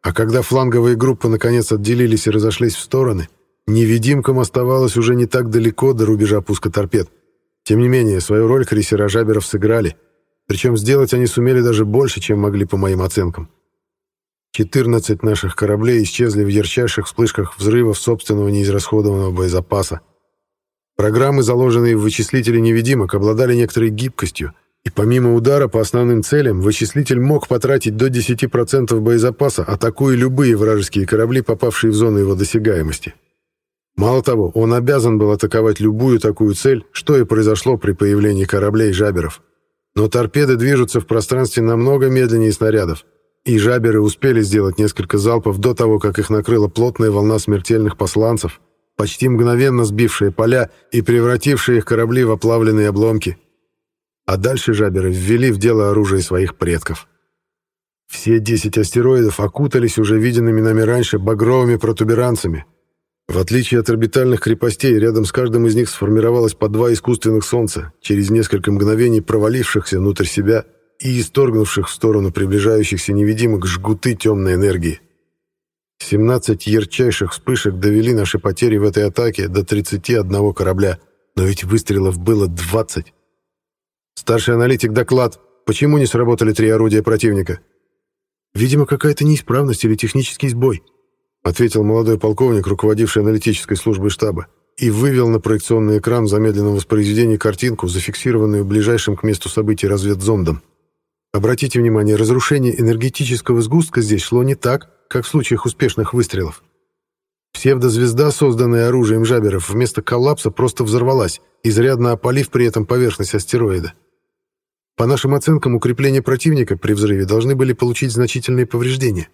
А когда фланговые группы наконец отделились и разошлись в стороны, невидимкам оставалось уже не так далеко до рубежа пуска торпед. Тем не менее, свою роль крейсера «Жаберов» сыграли, причем сделать они сумели даже больше, чем могли по моим оценкам. четырнадцать наших кораблей исчезли в ярчайших вспышках взрывов собственного неизрасходованного боезапаса. Программы, заложенные в вычислителе невидимок, обладали некоторой гибкостью, и помимо удара по основным целям, вычислитель мог потратить до десяти процентов боезапаса, атакуя любые вражеские корабли, попавшие в зону его досягаемости. Мало того, он обязан был атаковать любую такую цель, что и произошло при появлении кораблей «Жаберов». Но торпеды движутся в пространстве намного медленнее снарядов, и «Жаберы» успели сделать несколько залпов до того, как их накрыла плотная волна смертельных посланцев, почти мгновенно сбившие поля и превратившие их корабли в оплавленные обломки. А дальше «Жаберы» ввели в дело оружие своих предков. Все десять астероидов окутались уже виденными нами раньше багровыми протуберанцами. В отличие от орбитальных крепостей, рядом с каждым из них сформировалось по два искусственных солнца, через несколько мгновений провалившихся внутрь себя и исторгнувших в сторону приближающихся невидимок жгуты темной энергии. семнадцать ярчайших вспышек довели наши потери в этой атаке до тридцати одного корабля, но ведь выстрелов было двадцать. Старший аналитик, доклад. Почему не сработали три орудия противника? Видимо, какая-то неисправность или технический сбой, ответил молодой полковник, руководивший аналитической службой штаба, и вывел на проекционный экран в замедленном воспроизведении картинку, зафиксированную ближайшим к месту событий разведзондом. Обратите внимание, разрушение энергетического сгустка здесь шло не так, как в случаях успешных выстрелов. Псевдозвезда, созданная оружием «Жаберов», вместо коллапса просто взорвалась, изрядно опалив при этом поверхность астероида. По нашим оценкам, укрепления противника при взрыве должны были получить значительные повреждения.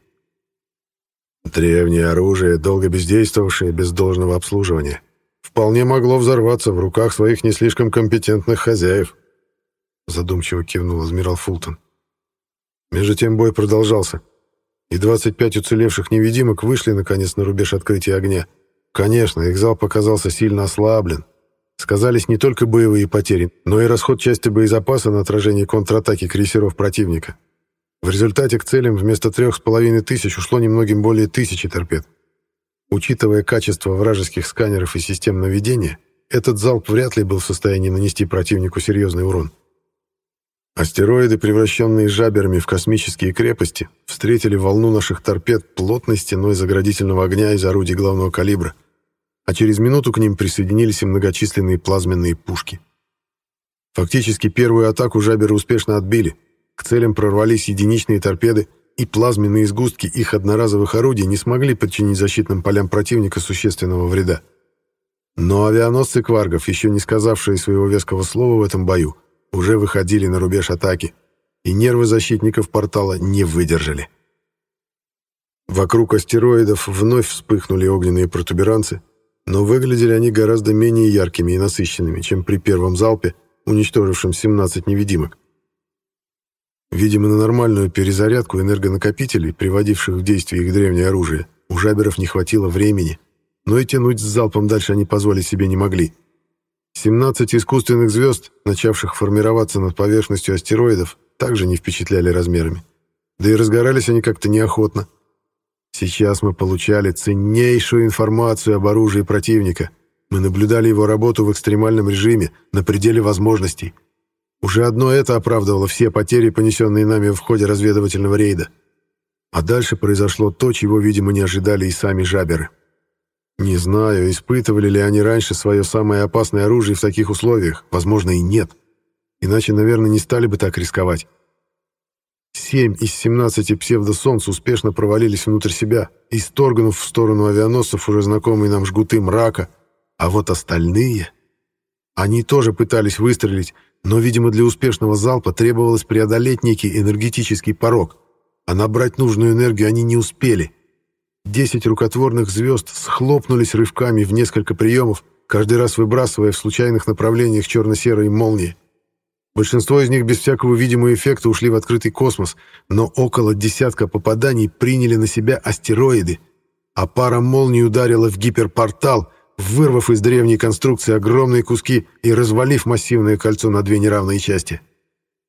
Древнее оружие, долго бездействовавшее без должного обслуживания, вполне могло взорваться в руках своих не слишком компетентных хозяев, задумчиво кивнул адмирал Фултон. Между тем бой продолжался, и двадцать пять уцелевших невидимок вышли наконец на рубеж открытия огня. Конечно, их залп оказался сильно ослаблен. Сказались не только боевые потери, но и расход части боезапаса на отражение контратаки крейсеров противника. В результате к целям вместо трех с половиной тысяч ушло немногим более тысячи торпед. Учитывая качество вражеских сканеров и систем наведения, этот залп вряд ли был в состоянии нанести противнику серьезный урон. Астероиды, превращенные «Жаберами» в космические крепости, встретили волну наших торпед плотной стеной заградительного огня из орудий главного калибра, а через минуту к ним присоединились и многочисленные плазменные пушки. Фактически первую атаку «Жаберы» успешно отбили. К целям прорвались единичные торпеды, и плазменные сгустки их одноразовых орудий не смогли причинить защитным полям противника существенного вреда. Но авианосцы кваргов, еще не сказавшие своего веского слова в этом бою, уже выходили на рубеж атаки, и нервы защитников портала не выдержали. Вокруг астероидов вновь вспыхнули огненные протуберанцы, но выглядели они гораздо менее яркими и насыщенными, чем при первом залпе, уничтожившем семнадцать невидимок. Видимо, на нормальную перезарядку энергонакопителей, приводивших в действие их древнее оружие, у «Жаберов» не хватило времени, но и тянуть с залпом дальше они позволить себе не могли. семнадцать искусственных звезд, начавших формироваться над поверхностью астероидов, также не впечатляли размерами. Да и разгорались они как-то неохотно. Сейчас мы получали ценнейшую информацию об оружии противника. Мы наблюдали его работу в экстремальном режиме, на пределе возможностей. Уже одно это оправдывало все потери, понесенные нами в ходе разведывательного рейда. А дальше произошло то, чего, видимо, не ожидали и сами «Жаберы». Не знаю, испытывали ли они раньше свое самое опасное оружие в таких условиях. Возможно, и нет. Иначе, наверное, не стали бы так рисковать. Семь из семнадцати псевдосолнц успешно провалились внутрь себя, исторгнув в сторону авианосцев уже знакомые нам жгуты мрака. А вот остальные... Они тоже пытались выстрелить, но, видимо, для успешного залпа требовалось преодолеть некий энергетический порог, а набрать нужную энергию они не успели. Десять рукотворных звезд схлопнулись рывками в несколько приемов, каждый раз выбрасывая в случайных направлениях черно-серые молнии. Большинство из них без всякого видимого эффекта ушли в открытый космос, но около десятка попаданий приняли на себя астероиды, а пара молний ударила в гиперпортал, вырвав из древней конструкции огромные куски и развалив массивное кольцо на две неравные части.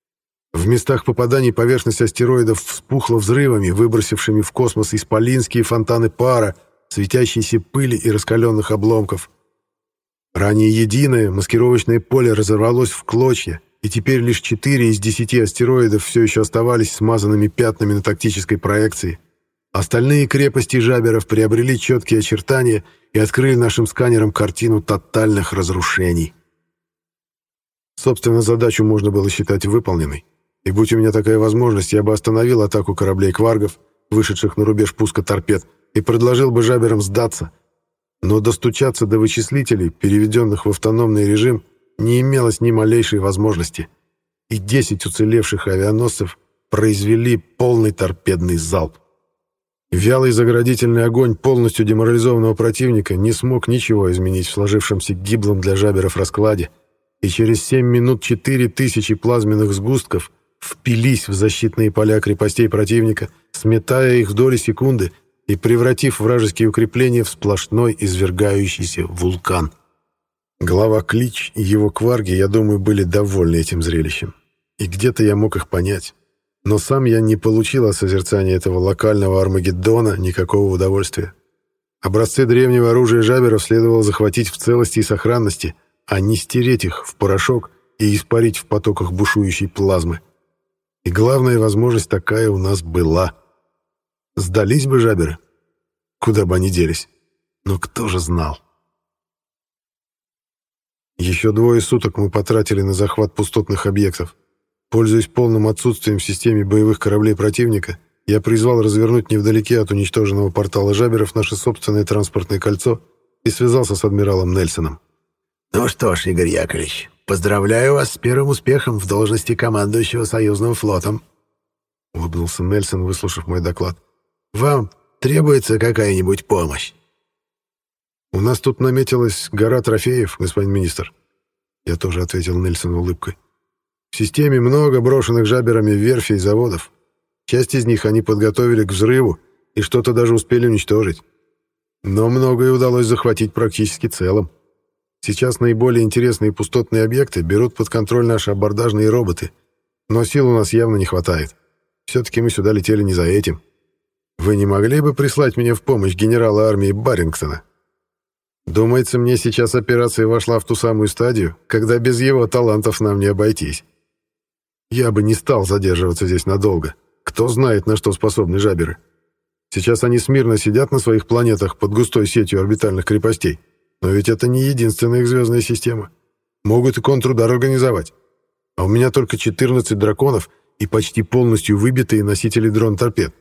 В местах попаданий поверхность астероидов вспухла взрывами, выбросившими в космос исполинские фонтаны пара, светящейся пыли и раскаленных обломков. Ранее единое маскировочное поле разорвалось в клочья, и теперь лишь четыре из десяти астероидов все еще оставались смазанными пятнами на тактической проекции. Остальные крепости жаберов приобрели четкие очертания и открыли нашим сканерам картину тотальных разрушений. Собственно, задачу можно было считать выполненной. И будь у меня такая возможность, я бы остановил атаку кораблей кваргов, вышедших на рубеж пуска торпед, и предложил бы жаберам сдаться. Но достучаться до вычислителей, переведенных в автономный режим, не имелось ни малейшей возможности. И десять уцелевших авианосцев произвели полный торпедный залп. Вялый заградительный огонь полностью деморализованного противника не смог ничего изменить в сложившемся гиблом для жаберов раскладе, и через семь минут четыре тысячи плазменных сгустков впились в защитные поля крепостей противника, сметая их в доли секунды и превратив вражеские укрепления в сплошной извергающийся вулкан. Глава Клич и его кварги, я думаю, были довольны этим зрелищем. И где-то я мог их понять. Но сам я не получил от созерцания этого локального Армагеддона никакого удовольствия. Образцы древнего оружия жаберов следовало захватить в целости и сохранности, а не стереть их в порошок и испарить в потоках бушующей плазмы. И главная возможность такая у нас была. Сдались бы жаберы? Куда бы они делись? Но кто же знал? Еще двое суток мы потратили на захват пустотных объектов. Пользуясь полным отсутствием в системе боевых кораблей противника, я призвал развернуть невдалеке от уничтоженного портала жаберов наше собственное транспортное кольцо и связался с адмиралом Нельсоном. «Ну что ж, Игорь Яковлевич, поздравляю вас с первым успехом в должности командующего союзным флотом», — улыбнулся Нельсон, выслушав мой доклад. «Вам требуется какая-нибудь помощь?» «У нас тут наметилась гора трофеев, господин министр», — я тоже ответил Нельсону улыбкой. «В системе много брошенных жаберами верфей и заводов. Часть из них они подготовили к взрыву и что-то даже успели уничтожить. Но многое удалось захватить практически целым. Сейчас наиболее интересные пустотные объекты берут под контроль наши абордажные роботы, но сил у нас явно не хватает. Все-таки мы сюда летели не за этим. Вы не могли бы прислать мне в помощь генерала армии Барингтона? Думается, мне сейчас операция вошла в ту самую стадию, когда без его талантов нам не обойтись. Я бы не стал задерживаться здесь надолго. Кто знает, на что способны жаберы. Сейчас они смирно сидят на своих планетах под густой сетью орбитальных крепостей. Но ведь это не единственная их звездная система. Могут и контрудар организовать. А у меня только четырнадцать драконов и почти полностью выбитые носители дрон-торпед.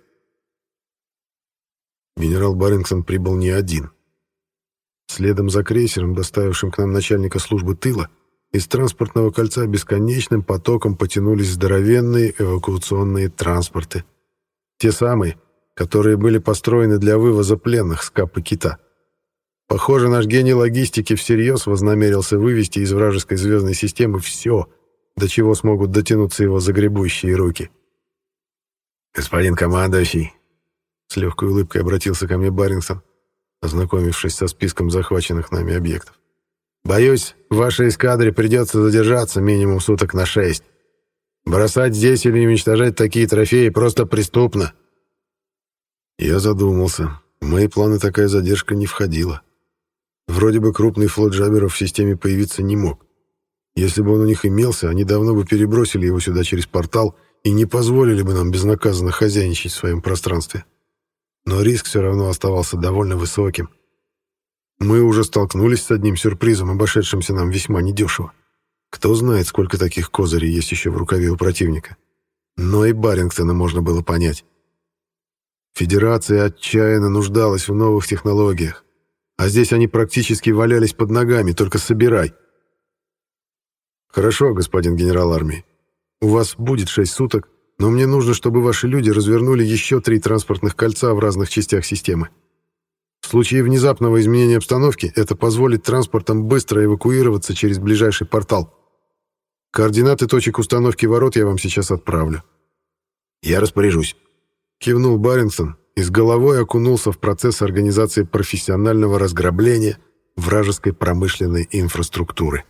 Генерал Барингтон прибыл не один. Следом за крейсером, доставившим к нам начальника службы тыла, из транспортного кольца бесконечным потоком потянулись здоровенные эвакуационные транспорты. Те самые, которые были построены для вывоза пленных с Капы Кита. Похоже, наш гений логистики всерьез вознамерился вывести из вражеской звездной системы все, до чего смогут дотянуться его загребущие руки. «Господин командующий», — с легкой улыбкой обратился ко мне Барингтон, ознакомившись со списком захваченных нами объектов. «Боюсь, вашей эскадре придется задержаться минимум суток на шесть. Бросать здесь или уничтожать такие трофеи просто преступно». Я задумался. В мои планы такая задержка не входила. Вроде бы крупный флот жаберов в системе появиться не мог. Если бы он у них имелся, они давно бы перебросили его сюда через портал и не позволили бы нам безнаказанно хозяйничать в своем пространстве. Но риск все равно оставался довольно высоким. Мы уже столкнулись с одним сюрпризом, обошедшимся нам весьма недешево. Кто знает, сколько таких козырей есть еще в рукаве у противника. Но и Барингтона можно было понять. Федерация отчаянно нуждалась в новых технологиях, а здесь они практически валялись под ногами, только собирай. Хорошо, господин генерал армии. У вас будет шесть суток, но мне нужно, чтобы ваши люди развернули еще три транспортных кольца в разных частях системы. В случае внезапного изменения обстановки это позволит транспортам быстро эвакуироваться через ближайший портал. Координаты точек установки ворот я вам сейчас отправлю. «Я распоряжусь», — кивнул Барингтон и с головой окунулся в процесс организации профессионального разграбления вражеской промышленной инфраструктуры.